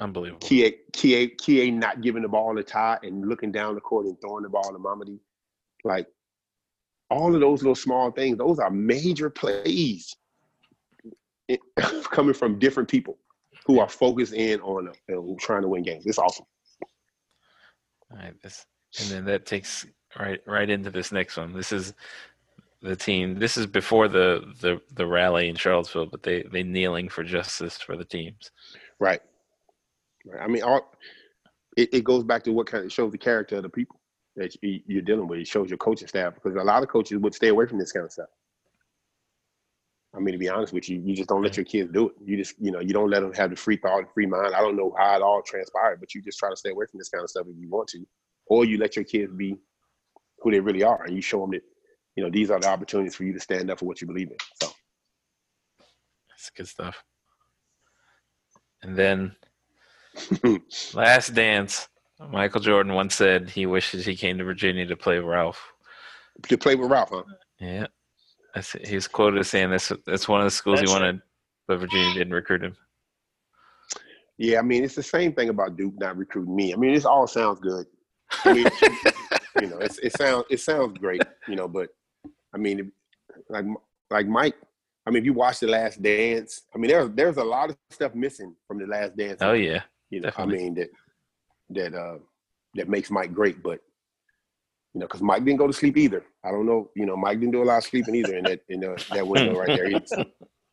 Unbelievable. Kie, Kie, Kie not giving the ball to Ty and looking down the court and throwing the ball to Mamadi. Like, all of those little small things, those are major plays it, coming from different people who are focused in on uh, trying to win games. It's awesome. All right, this, and then that takes right right into this next one. This is the team. This is before the the, the rally in Charlottesville, but they they kneeling for justice for the teams. Right. Right. I mean, all it, it goes back to what kind of shows the character of the people that you, you're dealing with. It shows your coaching staff, because a lot of coaches would stay away from this kind of stuff. I mean, to be honest with you, you just don't let your kids do it. You just, you know, you don't let them have the free thought, free mind. I don't know how it all transpired, but you just try to stay away from this kind of stuff if you want to, or you let your kids be who they really are, and you show them that, you know, these are the opportunities for you to stand up for what you believe in. So that's good stuff. And then Last Dance. Michael Jordan once said he wishes he came to Virginia to play Ralph. To play with Ralph, huh? Yeah. That's, he was quoted as saying that's, that's one of the schools that's he wanted, right. But Virginia didn't recruit him. Yeah, I mean, it's the same thing about Duke not recruiting me. I mean, this all sounds good. I mean, you know, it's, it sounds it sounds great, you know, but, I mean, like like Mike, I mean, if you watch The Last Dance, I mean, there's there's a lot of stuff missing from The Last Dance. Oh, yeah. You know, definitely. I mean, that that uh, that makes Mike great, but, you know, because Mike didn't go to sleep either. I don't know, you know, Mike didn't do a lot of sleeping either in that in the, that window right there either.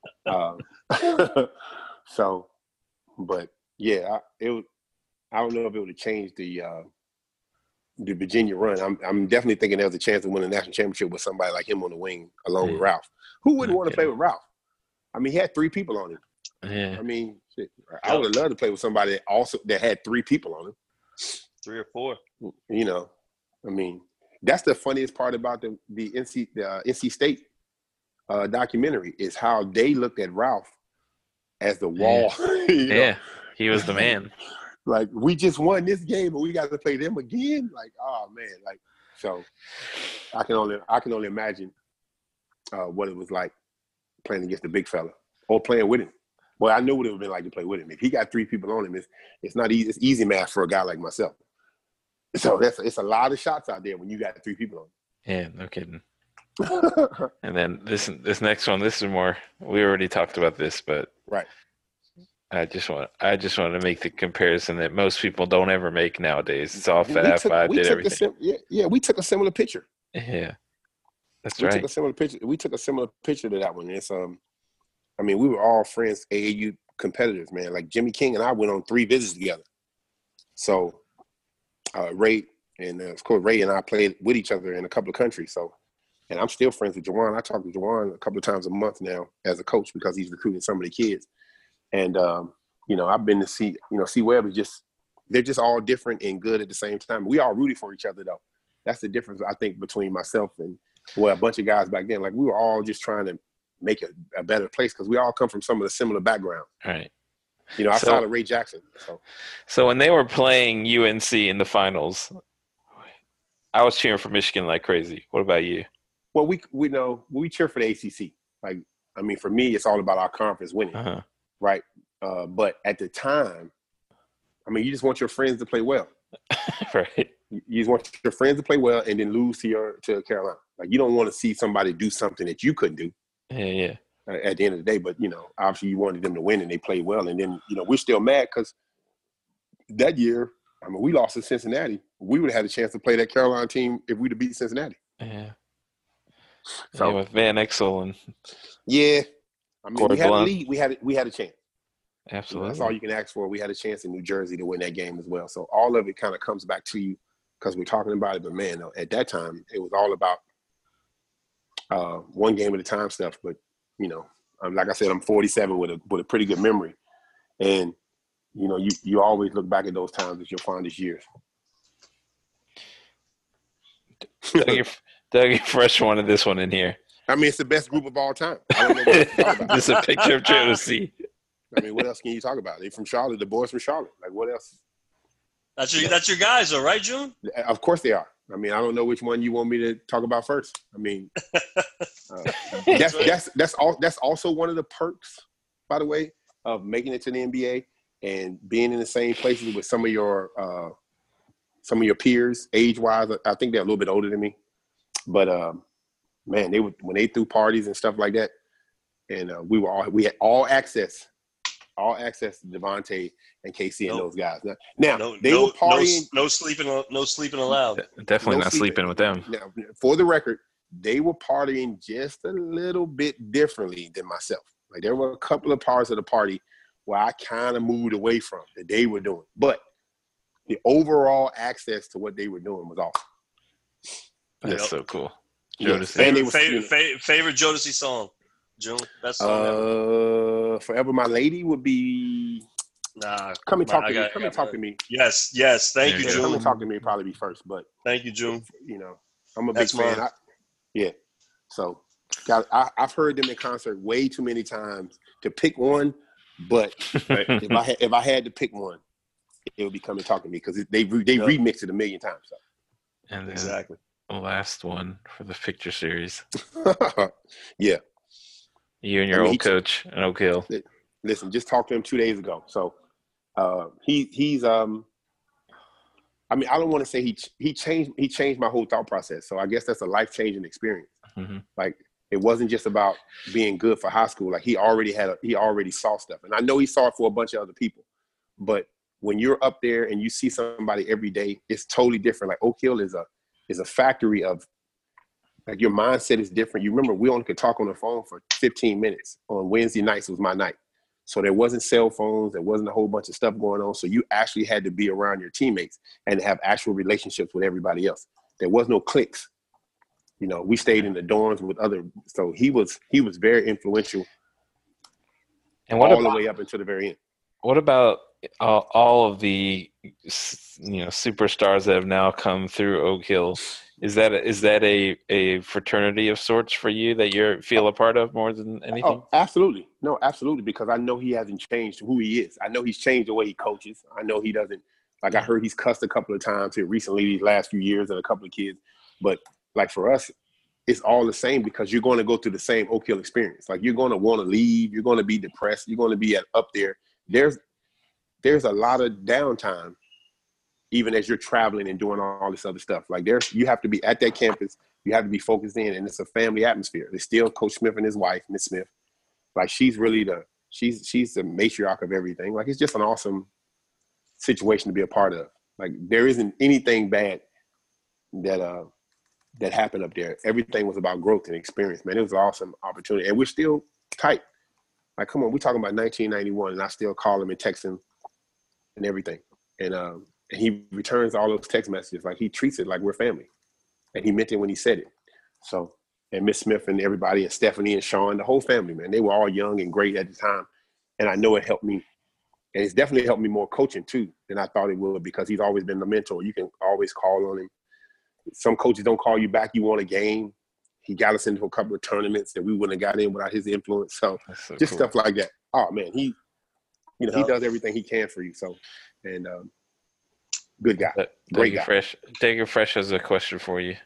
Uh, so, but yeah, I, it was, I don't know if it would have changed the uh, the Virginia run. I'm I'm definitely thinking there was a chance to win a national championship with somebody like him on the wing along yeah. with Ralph. Who wouldn't okay. want to play with Ralph? I mean, he had three people on him. Yeah. I mean, shit, I would have loved to play with somebody that also that had three people on him. Three or four. You know, I mean, that's the funniest part about the the N C the uh, N C State uh, documentary is how they looked at Ralph as the wall. Yeah, you know? Yeah. He was the man. Like, we just won this game, but we got to play them again. Like, oh man, like so. I can only I can only imagine uh, what it was like playing against the big fella or playing with him. Well, I knew what it would have been like to play with him. If he got three people on him, it's it's not easy. It's easy math for a guy like myself. So that's it's a lot of shots out there when you got three people on him. Yeah, no kidding. And then this this next one, this is more. We already talked about this, but right. I just want I just want to make the comparison that most people don't ever make nowadays. It's all Fab Five did everything. Sim- yeah, yeah, we took a similar picture. Yeah, that's we right. We took a similar picture. We took a similar picture to that one. It's um, I mean, we were all friends, A A U competitors, man. Like Jimmy King and I went on three visits together. So, uh, Ray and uh, of course Ray and I played with each other in a couple of countries. So, and I'm still friends with Juwan. I talk to Juwan a couple of times a month now as a coach because he's recruiting some of the kids. And, um, you know, I've been to see, you know, C-Web is just, they're just all different and good at the same time. We all rooted for each other, though. That's the difference, I think, between myself and, well, a bunch of guys back then. Like, we were all just trying to make it a better place because we all come from some of the similar backgrounds. Right. You know, I so, saw the Ray Jackson. So. so when they were playing U N C in the finals, I was cheering for Michigan like crazy. What about you? Well, we, we know, we cheer for the A C C. Like, I mean, for me, it's all about our conference winning. Uh-huh. Right. Uh, but at the time, I mean, you just want your friends to play well. Right. You just want your friends to play well and then lose to your to Carolina. Like, you don't want to see somebody do something that you couldn't do. Yeah, yeah. Uh, at the end of the day, but, you know, obviously you wanted them to win and they played well. And then, you know, we're still mad because that year, I mean, we lost to Cincinnati. We would have had a chance to play that Carolina team if we'd have beat Cincinnati. Yeah. So yeah, with Van Exel and yeah. I mean, Gordon we had Blunt. a lead. We had we had a chance. Absolutely. You know, that's all you can ask for. We had a chance in New Jersey to win that game as well. So all of it kind of comes back to you because we're talking about it. But, man, at that time, it was all about uh, one game at a time stuff. But, you know, um, like I said, I'm forty-seven with a with a pretty good memory. And, you know, you, you always look back at those times as your fondest years. Dougie, Dougie Fresh wanted this one in here. I mean, it's the best group of all time. I don't know what else to talk about. Just a picture of Josie. I mean, what else can you talk about? They from Charlotte, the boys from Charlotte. Like, what else? That's your that's your guys, though, right, June? Of course they are. I mean, I don't know which one you want me to talk about first. I mean, uh, that's that's that's all. That's also one of the perks, by the way, of making it to the N B A and being in the same places with some of your uh, some of your peers, age wise. I think they're a little bit older than me, but um, man, they would when they threw parties and stuff like that, and uh, we were all we had all access, all access to Devontae and K C and Nope. those guys. Now, now No, they no, were partying. no, no sleeping, no sleeping allowed. Definitely No not sleeping. sleeping with them. Now, for the record, they were partying just a little bit differently than myself. Like there were a couple of parts of the party where I kind of moved away from that they were doing, but the overall access to what they were doing was awesome. That's Yep. so cool. Yeah. Jodeci. And they Favorite, was, favorite, you know, favorite, favorite Jodeci song, June. Best song ever. uh, Forever My Lady would be Nah, Come and my- Talk I to got- Me. I Come got and Talk mine. to Me. Yes, yes. Thank There you, you Yeah, go. Come June. and Talk to Me would probably be first, but Thank you, June. you know, I'm a big That's fan. mine. I, yeah. So got I, I've heard them in concert way too many times to pick one, but if I had if I had to pick one, it would be Come and Talk to Me because they re, they Yep. remixed it a million times. So. And then Exactly. the last one for the picture series. Yeah. You and your I mean, old he- coach in Oak Hill. Listen, just talked to him two days ago. So uh, he he's um. I mean, I don't want to say he he changed he changed my whole thought process. So I guess that's a life changing experience. Mhm. Like it wasn't just about being good for high school. Like he already had a, he already saw stuff, and I know he saw it for a bunch of other people. But when you're up there and you see somebody every day, it's totally different. Like Oak Hill is a is a factory of like your mindset is different. You remember we only could talk on the phone for fifteen minutes on Wednesday nights was my night. So there wasn't cell phones. There wasn't a whole bunch of stuff going on. So you actually had to be around your teammates and have actual relationships with everybody else. There was no cliques. You know, we stayed in the dorms with other. So he was he was very influential And what all about the way up until the very end. what about all, all of the you know superstars that have now come through Oak Hill? Is that a, is that a, a fraternity of sorts for you that you feel a part of more than anything? Oh, absolutely. No, absolutely. Because I know he hasn't changed who he is. I know he's changed the way he coaches. I know he doesn't, like I heard he's cussed a couple of times here recently these last few years and a couple of kids. But like for us, it's all the same because you're going to go through the same Oak Hill experience. Like you're going to want to leave. You're going to be depressed. You're going to be at, up there. There's, there's a lot of downtime even as you're traveling and doing all this other stuff. Like there's, you have to be at that campus. You have to be focused in, and it's a family atmosphere. There's still Coach Smith and his wife, Miss Smith. Like she's really the, she's, she's the matriarch of everything. Like it's just an awesome situation to be a part of. Like there isn't anything bad that, uh, that happened up there. Everything was about growth and experience, man. It was an awesome opportunity. And we're still tight. Like, come on, we're talking about nineteen ninety-one, and I still call him and text him and everything. And, um, and he returns all those text messages. Like he treats it like we're family. And he meant it when he said it. So, and Miss Smith and everybody and Stephanie and Sean, the whole family, man, they were all young and great at the time. And I know it helped me. And it's definitely helped me more coaching too than I thought it would because he's always been the mentor. You can always call on him. Some coaches don't call you back. You want a game. He got us into a couple of tournaments that we wouldn't have got in without his influence. So, so just cool. stuff like that. Oh man, he, you know, Yep. he does everything he can for you. So, and um, good guy. But Great Dagger guy. Fresh, Dagger Fresh has a question for you.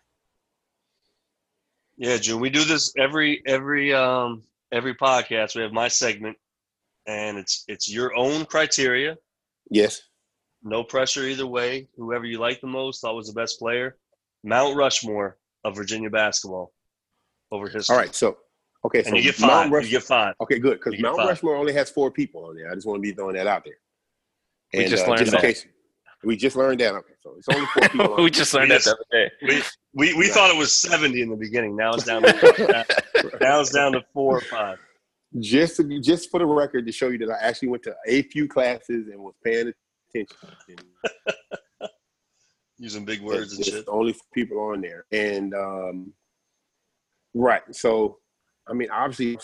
Yeah, June. We do this every every um every podcast. We have my segment, and it's it's your own criteria. Yes. No pressure either way. Whoever you like the most, thought was the best player. Mount Rushmore of Virginia basketball over history. All right. So, okay. And so you get Mount five. Rush- You get five. Okay, good. Because You get Mount five. Rushmore only has four people on there. I just want to be throwing that out there. We just uh, learned in that. case- we just learned that. Okay, so it's only four people. on we there. just learned that the other day. We we, we Right. thought it was seventy in the beginning. Now it's down to now it's down to four or five. Just to, just for the record to show you that I actually went to a few classes and was paying attention. And Using big words and there's shit. only four people on there, and um, right. So, I mean, obviously,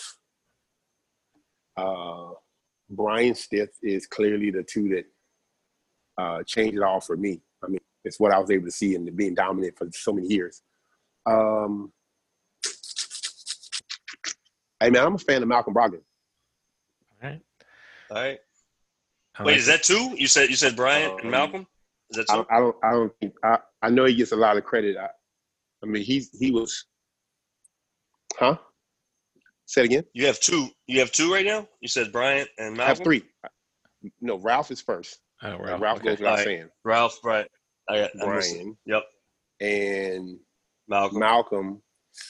uh, Brian Stith is clearly the two that uh, changed it all for me. I mean, it's what I was able to see and being dominant for so many years. Um, hey man, I'm a fan of Malcolm Brogdon. All right. All right. I Wait, like is that two? You said you said Bryant Um, and Malcolm? Is that I two? don't, I don't, I don't think, I, I know he gets a lot of credit. I, I mean, he's, he was, huh? Say it again. You have two. You have two right now? You said Bryant and I have Malcolm? three. no, Ralph is first. Oh, Ralph, Ralph, Ralph okay. goes without Right. saying. Ralph, right? I got I missed it. Brian Yep. and Malcolm. Malcolm.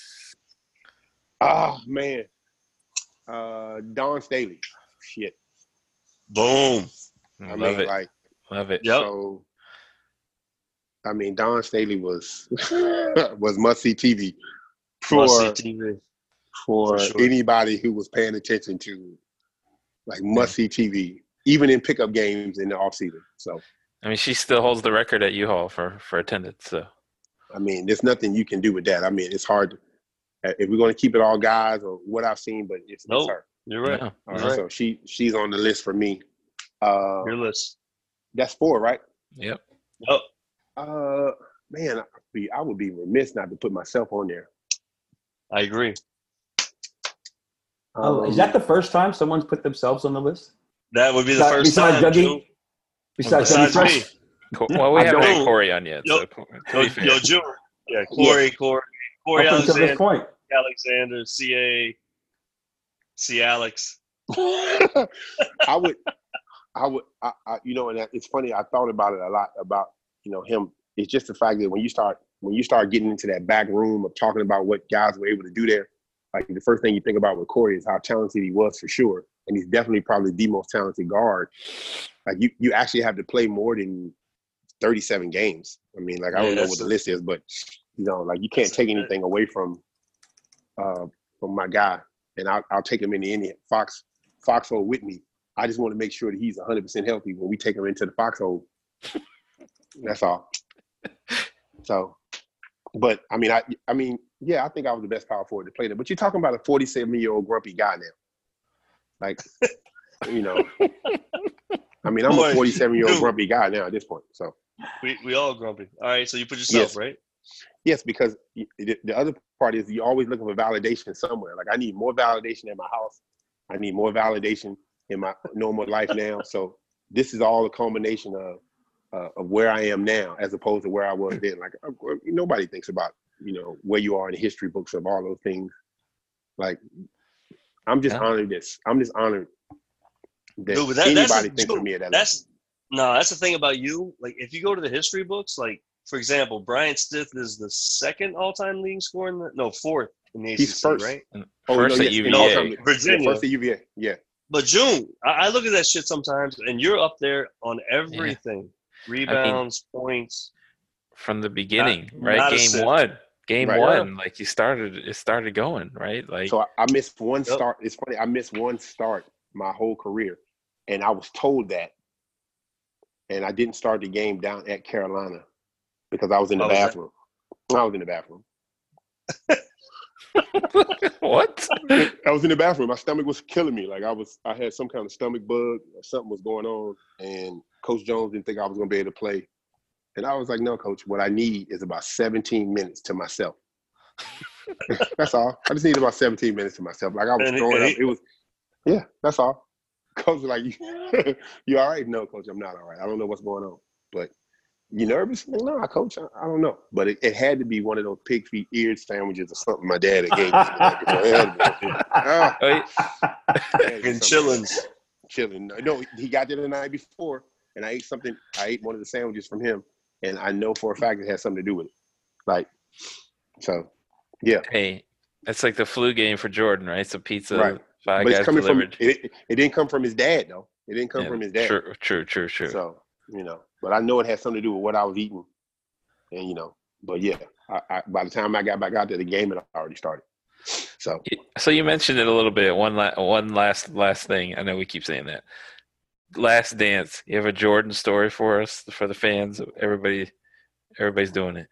Ah, man. Uh, Don Staley. Shit. Boom. I Love mean, it. like, Love it. Yep. so. I mean, Don Staley was was must see T V for Must see T V. for, For sure. anybody who was paying attention to like must see T V, even in pickup games in the off season. So, I mean, she still holds the record at U-Haul for, for attendance. So, I mean, there's nothing you can do with that. I mean, it's hard. To, if we're going to keep it all guys or what I've seen, but it's, Nope. it's her. You're right. no. All You're right, right. so she she's on the list for me. Uh, Your list. that's four, right? Yep. Yep. Uh, man, I'd be, I would be remiss not to put myself on there. I agree. Oh, is Um, that the first time someone's put themselves on the list? That would be the Besides- first besides time. Dougie? June. Besides, Besides Dougie me. Fresh? Co- Well, we I haven't don't- had Corey on yet. Yo- So, to Yo, be fair. yo, June. Yeah, Corey, Corey, Corey Up until this Alexander, point. Alexander, C A, C Alex. I would, I would, I, I, you know, and it's funny. I thought about it a lot about, you know, him. It's just the fact that when you start, when you start getting into that back room of talking about what guys were able to do there, like the first thing you think about with Corey is how talented he was for sure, and he's definitely probably the most talented guard. Like you, you actually have to play more than thirty-seven games. I mean, like I Yeah, don't know that's what the a- list is, but you know, like you can't That's take a- anything away from, uh, from my guy, and I'll, I'll take him in the Indian Fox foxhole with me. I just want to make sure that he's one hundred percent healthy when we take him into the foxhole. That's all. So, but I mean, I, I mean, yeah, I think I was the best power forward to play there. But you're talking about a forty-seven-year-old grumpy guy now. Like, you know, I mean, I'm a Boy, forty-seven-year-old dude. grumpy guy now at this point. So, We we all grumpy. All right, so you put yourself, Yes. right? yes, because the, the other part is you're always looking for validation somewhere. Like, I need more validation in my house. I need more validation in my normal life now. So this is all a culmination of uh, of where I am now, as opposed to where I was then. Like uh, nobody thinks about, you know, where you are in the history books of all those things. Like I'm just Yeah. honored this. I'm just honored that, Dude, but that- that's anybody the- thinks of me at that That's no, that's the thing about you. Like, if you go to the history books, like for example, Brian Stith is the second all-time leading scorer, in the, no, fourth in the A C C, He's first. right? level. Oh, First no, at yes, U in V A. all-time- yeah, Virginia. first at U V A. Yeah. But June, I, I look at that shit sometimes, and you're up there on everything: rebounds, points. From the beginning, Not- right? not a Game sip. one. Game Right. one. Like you started, it started going, right? Like, So I, I missed one Yep. start. It's funny. I missed one start my whole career, and I was told that, and I didn't start the game down at Carolina because I was in the Oh, was that- bathroom. I was in the bathroom. what? I was in the bathroom. My stomach was killing me. Like I was, I had some kind of stomach bug or something was going on, and Coach Jones didn't think I was going to be able to play. And I was like, "No, Coach. What I need is about seventeen minutes to myself. That's all. I just need about seventeen minutes to myself. Like I was And he- throwing and up. he- It was, yeah. That's all." Coach was like, "You, you all right?" No, Coach. I'm not all right. I don't know what's going on. But you nervous? No, Coach. I, I don't know. But it, it had to be one of those pig feet ear sandwiches or something my dad had gave me. It had to be. Ah, Oh, yeah. it had to be And something chillins. like that. Chilling. No, he got there the night before, and I ate something. I ate one of the sandwiches from him, and I know for a fact it had something to do with it. Like, so, yeah. Hey, that's like the flu game for Jordan, right? So pizza, Right. five But guys it's coming delivered. from it, it didn't come from his dad though. It didn't come Yeah, from his dad. True, true, true, true. So, you know, but I know it had something to do with what I was eating. And you know, but yeah, I, I, by the time I got back out there, the game had already started. So So you mentioned it a little bit. One la- one last last thing. I know we keep saying that. Last Dance. You have a Jordan story for us, for the fans. Everybody, everybody's doing it.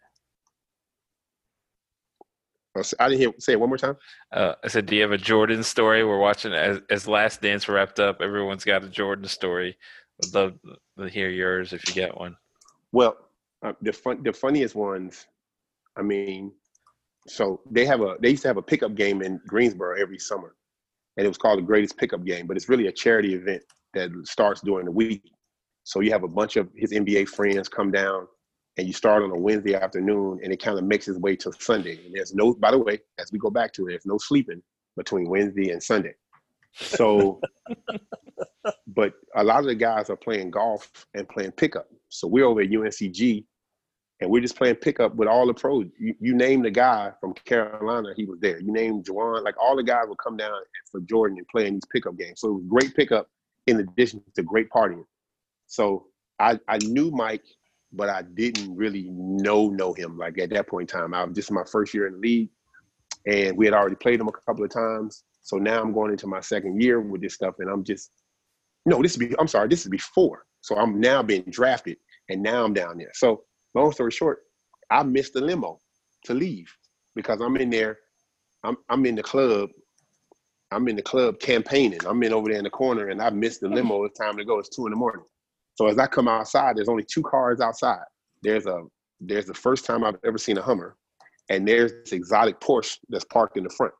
I didn't hear say it one more time. Uh, I said, do you have a Jordan story? We're watching as as Last Dance wrapped up. Everyone's got a Jordan story. Would love to hear yours if you get one. Well, uh, the fun, the funniest ones. I mean, so they have a they used to have a pickup game in Greensboro every summer, and it was called the Greatest Pickup Game. But it's really a charity event that starts during the week. So you have a bunch of his N B A friends come down, and you start on a Wednesday afternoon, and it kind of makes its way to Sunday. And there's no, by the way, as we go back to it, there's no sleeping between Wednesday and Sunday. So, but a lot of the guys are playing golf and playing pickup. So we're over at U N C G, and we're just playing pickup with all the pros. You, you name the guy from Carolina, he was there. You name Juwan, like all the guys would come down for Jordan and play in these pickup games. So it was great pickup in addition to great partying. So I, I knew Mike, but I didn't really know know him. Like at that point in time, I was just my first year in the league, and we had already played him a couple of times. So now I'm going into my second year with this stuff, and I'm just no. This is be, I'm sorry, this is before. So I'm now being drafted, and now I'm down there. So long story short, I missed the limo to leave because I'm in there. I'm I'm in the club. I'm in the club campaigning. I'm in over there in the corner, and I missed the limo. It's time to go. It's two in the morning. So as I come outside, there's only two cars outside. There's a there's the first time I've ever seen a Hummer, and there's this exotic Porsche that's parked in the front.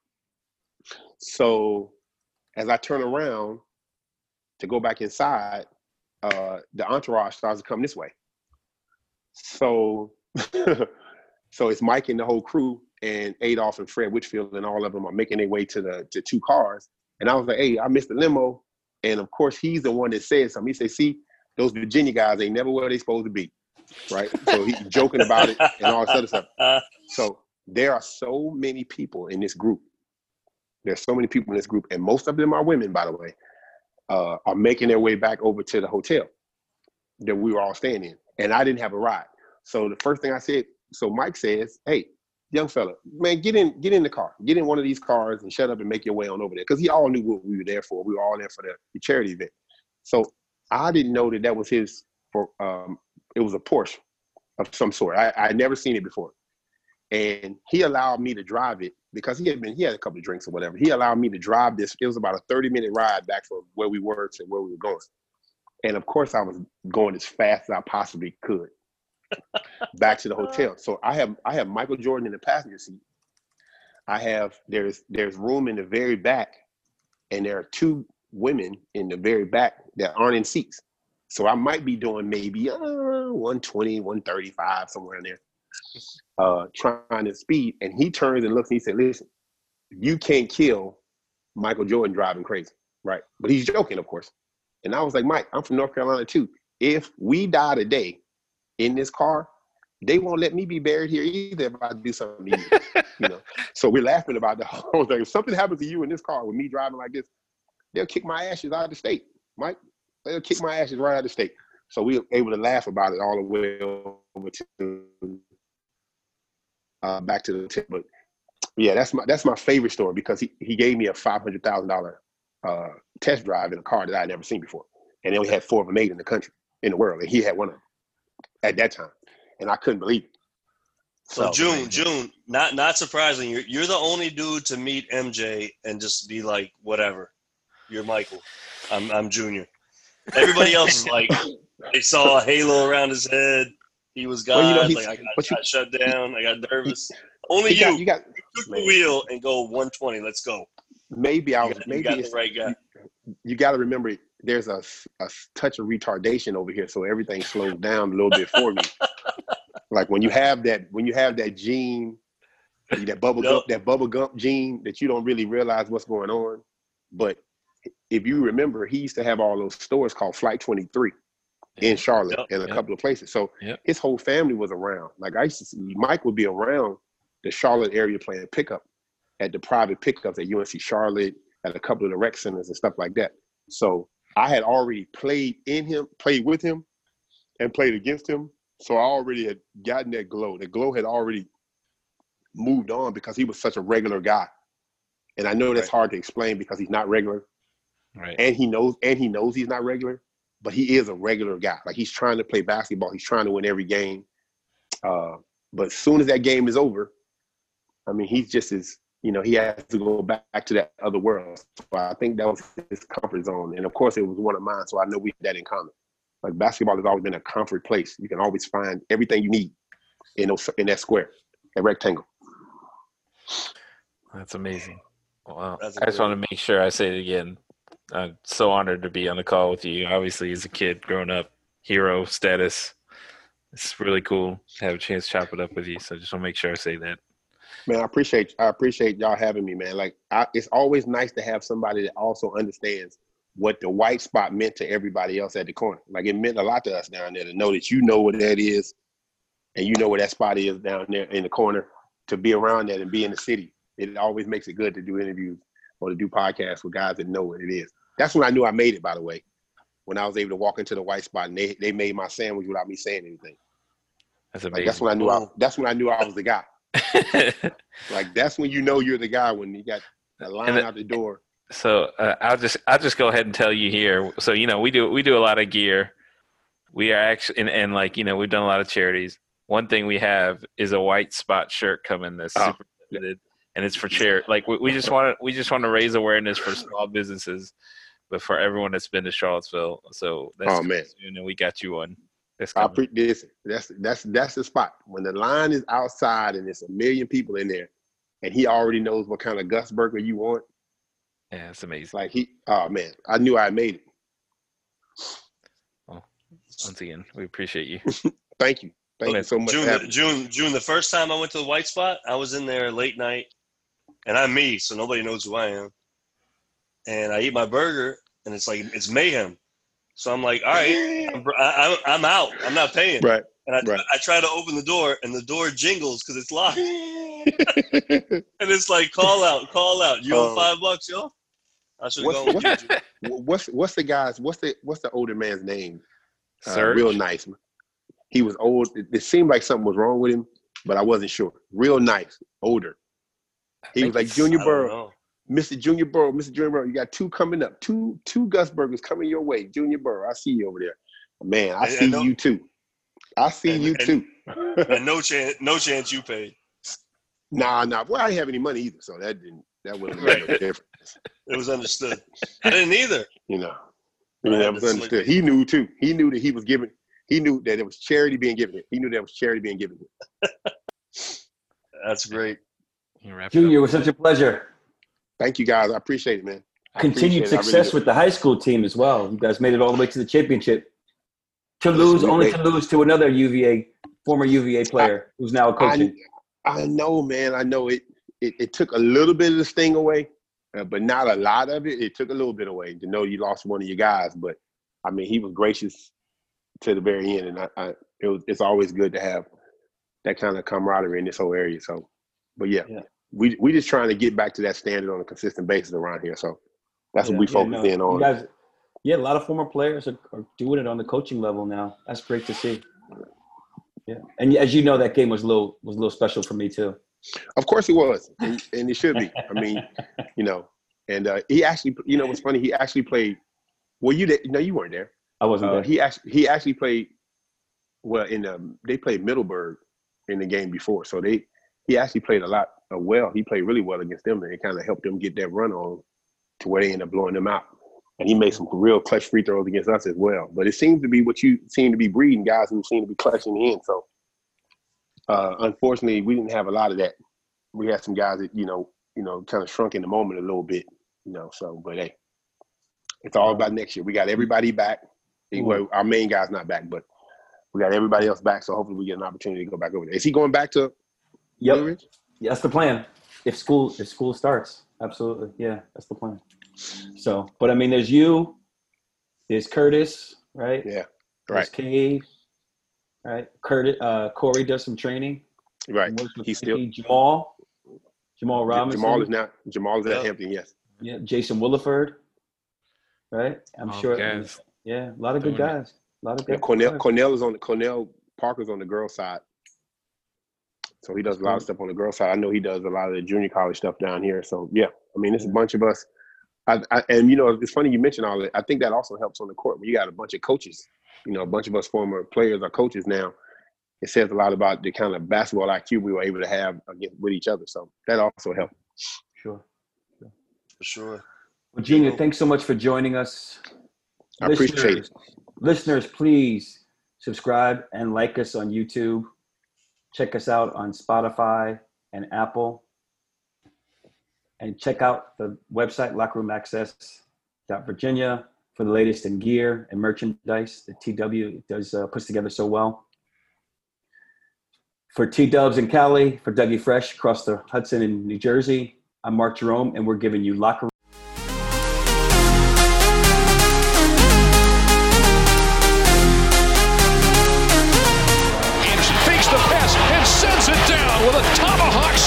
So as I turn around to go back inside, uh, the entourage starts to come this way. So so it's Mike and the whole crew, and Adolph and Fred Whitfield and all of them are making their way to the to two cars. And I was like, hey, I missed the limo. And of course, he's the one that said something. He said, see, those Virginia guys ain't never where they supposed to be, right? So he's joking about it and all this other stuff. So there are so many people in this group. There's so many people in this group, and most of them are women, by the way, uh, are making their way back over to the hotel that we were all staying in. And I didn't have a ride. So the first thing I said, so Mike says, hey, young fella, man, get in get in the car. Get in one of these cars and shut up and make your way on over there. Because he all knew what we were there for. We were all there for the, the charity event. So I didn't know that that was his, for um, it was a Porsche of some sort. I I never seen it before. And he allowed me to drive it because he had been, he had a couple of drinks or whatever. He allowed me to drive this. It was about a thirty minute ride back from where we were to where we were going. And of course I was going as fast as I possibly could back to the hotel. So I have, I have Michael Jordan in the passenger seat. I have, there's, there's room in the very back, and there are two women in the very back that aren't in seats. So I might be doing maybe uh, one twenty, one thirty-five, somewhere in there, uh, trying to speed. And he turns and looks and he said, listen, you can't kill Michael Jordan driving crazy, right? But he's joking, of course. And I was like, Mike, I'm from North Carolina too. If we die today in this car, they won't let me be buried here either if I do something to you. You know? So we're laughing about the whole thing. If something happens to you in this car with me driving like this, they'll kick my ashes out of the state, Mike. They'll kick my ashes right out of the state. So we were able to laugh about it all the way over to uh, back to the tip. But yeah, that's my that's my favorite story because he, he gave me a five hundred thousand dollars uh, test drive in a car that I had never seen before. And they only had four of them made in the country, in the world. And he had one of them at that time. And I couldn't believe it. So, so June, June, not not surprising, you're you're the only dude to meet M J and just be like, whatever. You're Michael. I'm I'm Junior. Everybody else is like, they saw a halo around his head. He was God. Well, you know, like I got, got you, shut down. I got nervous. He, only you. Got, you, got, you took man. the wheel and go one twenty. Let's go. Maybe I was. You got, maybe you got the right guy. You, you got to remember, there's a, a touch of retardation over here, so everything slows down a little bit for me. Like when you have that, when you have that gene, that bubble yep. gum, that bubble gum gene that you don't really realize what's going on. But if you remember, he used to have all those stores called Flight twenty-three in Charlotte yep. and a yep. couple of places. So yep. his whole family was around. Like I used to see, Mike would be around the Charlotte area playing pickup at the private pickups at U N C Charlotte, at a couple of the rec centers and stuff like that. So I had already played in him, played with him, and played against him. So I already had gotten that glow. The glow had already moved on because he was such a regular guy. And I know that's right. hard to explain because he's not regular. Right. And he knows and he knows he's not regular, but he is a regular guy. Like he's trying to play basketball. He's trying to win every game. Uh, but as soon as that game is over, I mean, he's just as, you know, he has to go back to that other world. So I think that was his comfort zone. And of course it was one of mine. So I know we had that in common. Like basketball has always been a comfort place. You can always find everything you need in those, in that square, that rectangle. That's amazing. Wow. That's I just want to make sure I say it again. I'm so honored to be on the call with you. Obviously, as a kid growing up, hero status. It's really cool to have a chance to chop it up with you. So I just want to make sure I say that. Man, I appreciate I appreciate y'all having me, man. Like, I, it's always nice to have somebody that also understands what the white spot meant to everybody else at the corner. Like, it meant a lot to us down there to know that you know what that is and you know where that spot is down there in the corner, to be around that and be in the city. It always makes it good to do interviews or to do podcasts with guys that know what it is. That's when I knew I made it, by the way, when I was able to walk into the white spot and they, they made my sandwich without me saying anything. That's amazing. Like, that's when I knew I, that's when I knew I was the guy. Like, that's when you know you're the guy, when you got a line the, out the door. So uh, I'll just I'll just go ahead and tell you here. So, you know, we do we do a lot of gear. We are actually and, and like, you know, we've done a lot of charities. One thing we have is a white spot shirt coming that's super oh. limited, and it's for charity. Like, we, we just want to we just want to raise awareness for small businesses, but for everyone that's been to Charlottesville. So that's oh man, soon, and we got you one. I pre- this that's that's that's the spot. When the line is outside and there's a million people in there, and he already knows what kind of Gus burger you want. Yeah, it's amazing. Like, he, oh man, I knew I made it. Well, once again, we appreciate you. Thank you. Thank okay. you so much. June, the, June, June. The first time I went to the white spot, I was in there late night, and I'm me, so nobody knows who I am. And I eat my burger, and it's like it's mayhem. So I'm like, all right, I'm, I, I'm out. I'm not paying. Right. And I, right. I try to open the door, and the door jingles because it's locked. And it's like, call out, call out. You owe um, five bucks, yo. I should go. What's, what's what's the guy's? What's the what's the older man's name? Uh, real nice. He was old. It, it seemed like something was wrong with him, but I wasn't sure. Real nice, older. He was like, Junior Burrow, Mister Junior Burrow, Mister Junior Burrow. You got two coming up. Two two Gus burgers coming your way. Junior Burrow, I see you over there. Man, I and, see and no, you too. I see and, you and, too. And no chance, no chance you paid. Nah, nah. Well, I didn't have any money either, so that didn't. That wouldn't make no difference. It was understood. I didn't either. You know, I mean, that was understood. He knew too. He knew that he was giving. He knew that it was charity being given. He knew that it was charity being given. That's great. Junior, it was such a pleasure. Thank you, guys. I appreciate it, man. I Continued appreciate success really with the high school team as well. You guys made it all the way to the championship. To lose, only to lose to another U V A, former U V A player I, who's now coaching. I, I know, man. I know it, it. It took a little bit of the sting away, uh, but not a lot of it. It took a little bit away to know you lost one of your guys. But, I mean, he was gracious to the very end, and I, I it was, it's always good to have that kind of camaraderie in this whole area. So, but yeah, yeah. we we just trying to get back to that standard on a consistent basis around here. So that's yeah, what we yeah, focus no, in on. You guys, yeah, a lot of former players are, are doing it on the coaching level now. That's great to see. Yeah, and as you know, that game was a little was a little special for me too. Of course it was, and, and it should be. I mean, you know, and uh, he actually, you know, what's funny? He actually played. Well, you did. No, you weren't there. I wasn't uh, there. He actually he actually played well in the they played Middleburg in the game before, so they he actually played a lot uh, well. He played really well against them, and it kind of helped them get that run on to where they ended up blowing them out. And he made some real clutch free throws against us as well. But it seems to be what you seem to be breeding, guys who seem to be clutching in. So uh, unfortunately, we didn't have a lot of that. We had some guys that you know you know kind of shrunk in the moment a little bit, you know. So, but hey, it's all about next year. We got everybody back. Well, our main guy's not back, but we got everybody else back, so hopefully we get an opportunity to go back over there. Is he going back to Yep. Blue Ridge? Yeah, that's the plan. If school if school starts. Absolutely. Yeah, that's the plan. So, but I mean, there's you, there's Curtis, right? Yeah, right. There's Cave, right? Curtis, uh, Corey does some training. Right. He's still Jamal. Jamal Robinson. Jamal is now Jamal is at Hampton, yes. Yeah, Jason Williford, right? I'm oh, sure. Guys. Yeah, a lot of good guys. A lot of good. Yeah, Cornell, Cornell is on the Cornell Parker's on the girls' side, so he does a lot of stuff on the girls' side. I know he does a lot of the junior college stuff down here. So yeah, I mean, it's a bunch of us. I, I, and you know, it's funny you mentioned all that. I think that also helps on the court when you got a bunch of coaches. You know, a bunch of us former players are coaches now. It says a lot about the kind of basketball I Q we were able to have against, with each other. So that also helped. Sure. sure. For sure. Well, Junior, thanks so much for joining us. I listeners, appreciate it. Listeners, please subscribe and like us on YouTube. Check us out on Spotify and Apple. And check out the website, locker room access dot virginia, for the latest in gear and merchandise that T W does uh, puts together so well. For T-Dubs in Cali, for Dougie Fresh across the Hudson in New Jersey, I'm Mark Jerome, and we're giving you Locker Room.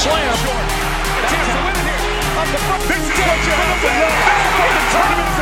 slam. Chance to win it here. Up the front. This is what you have to do.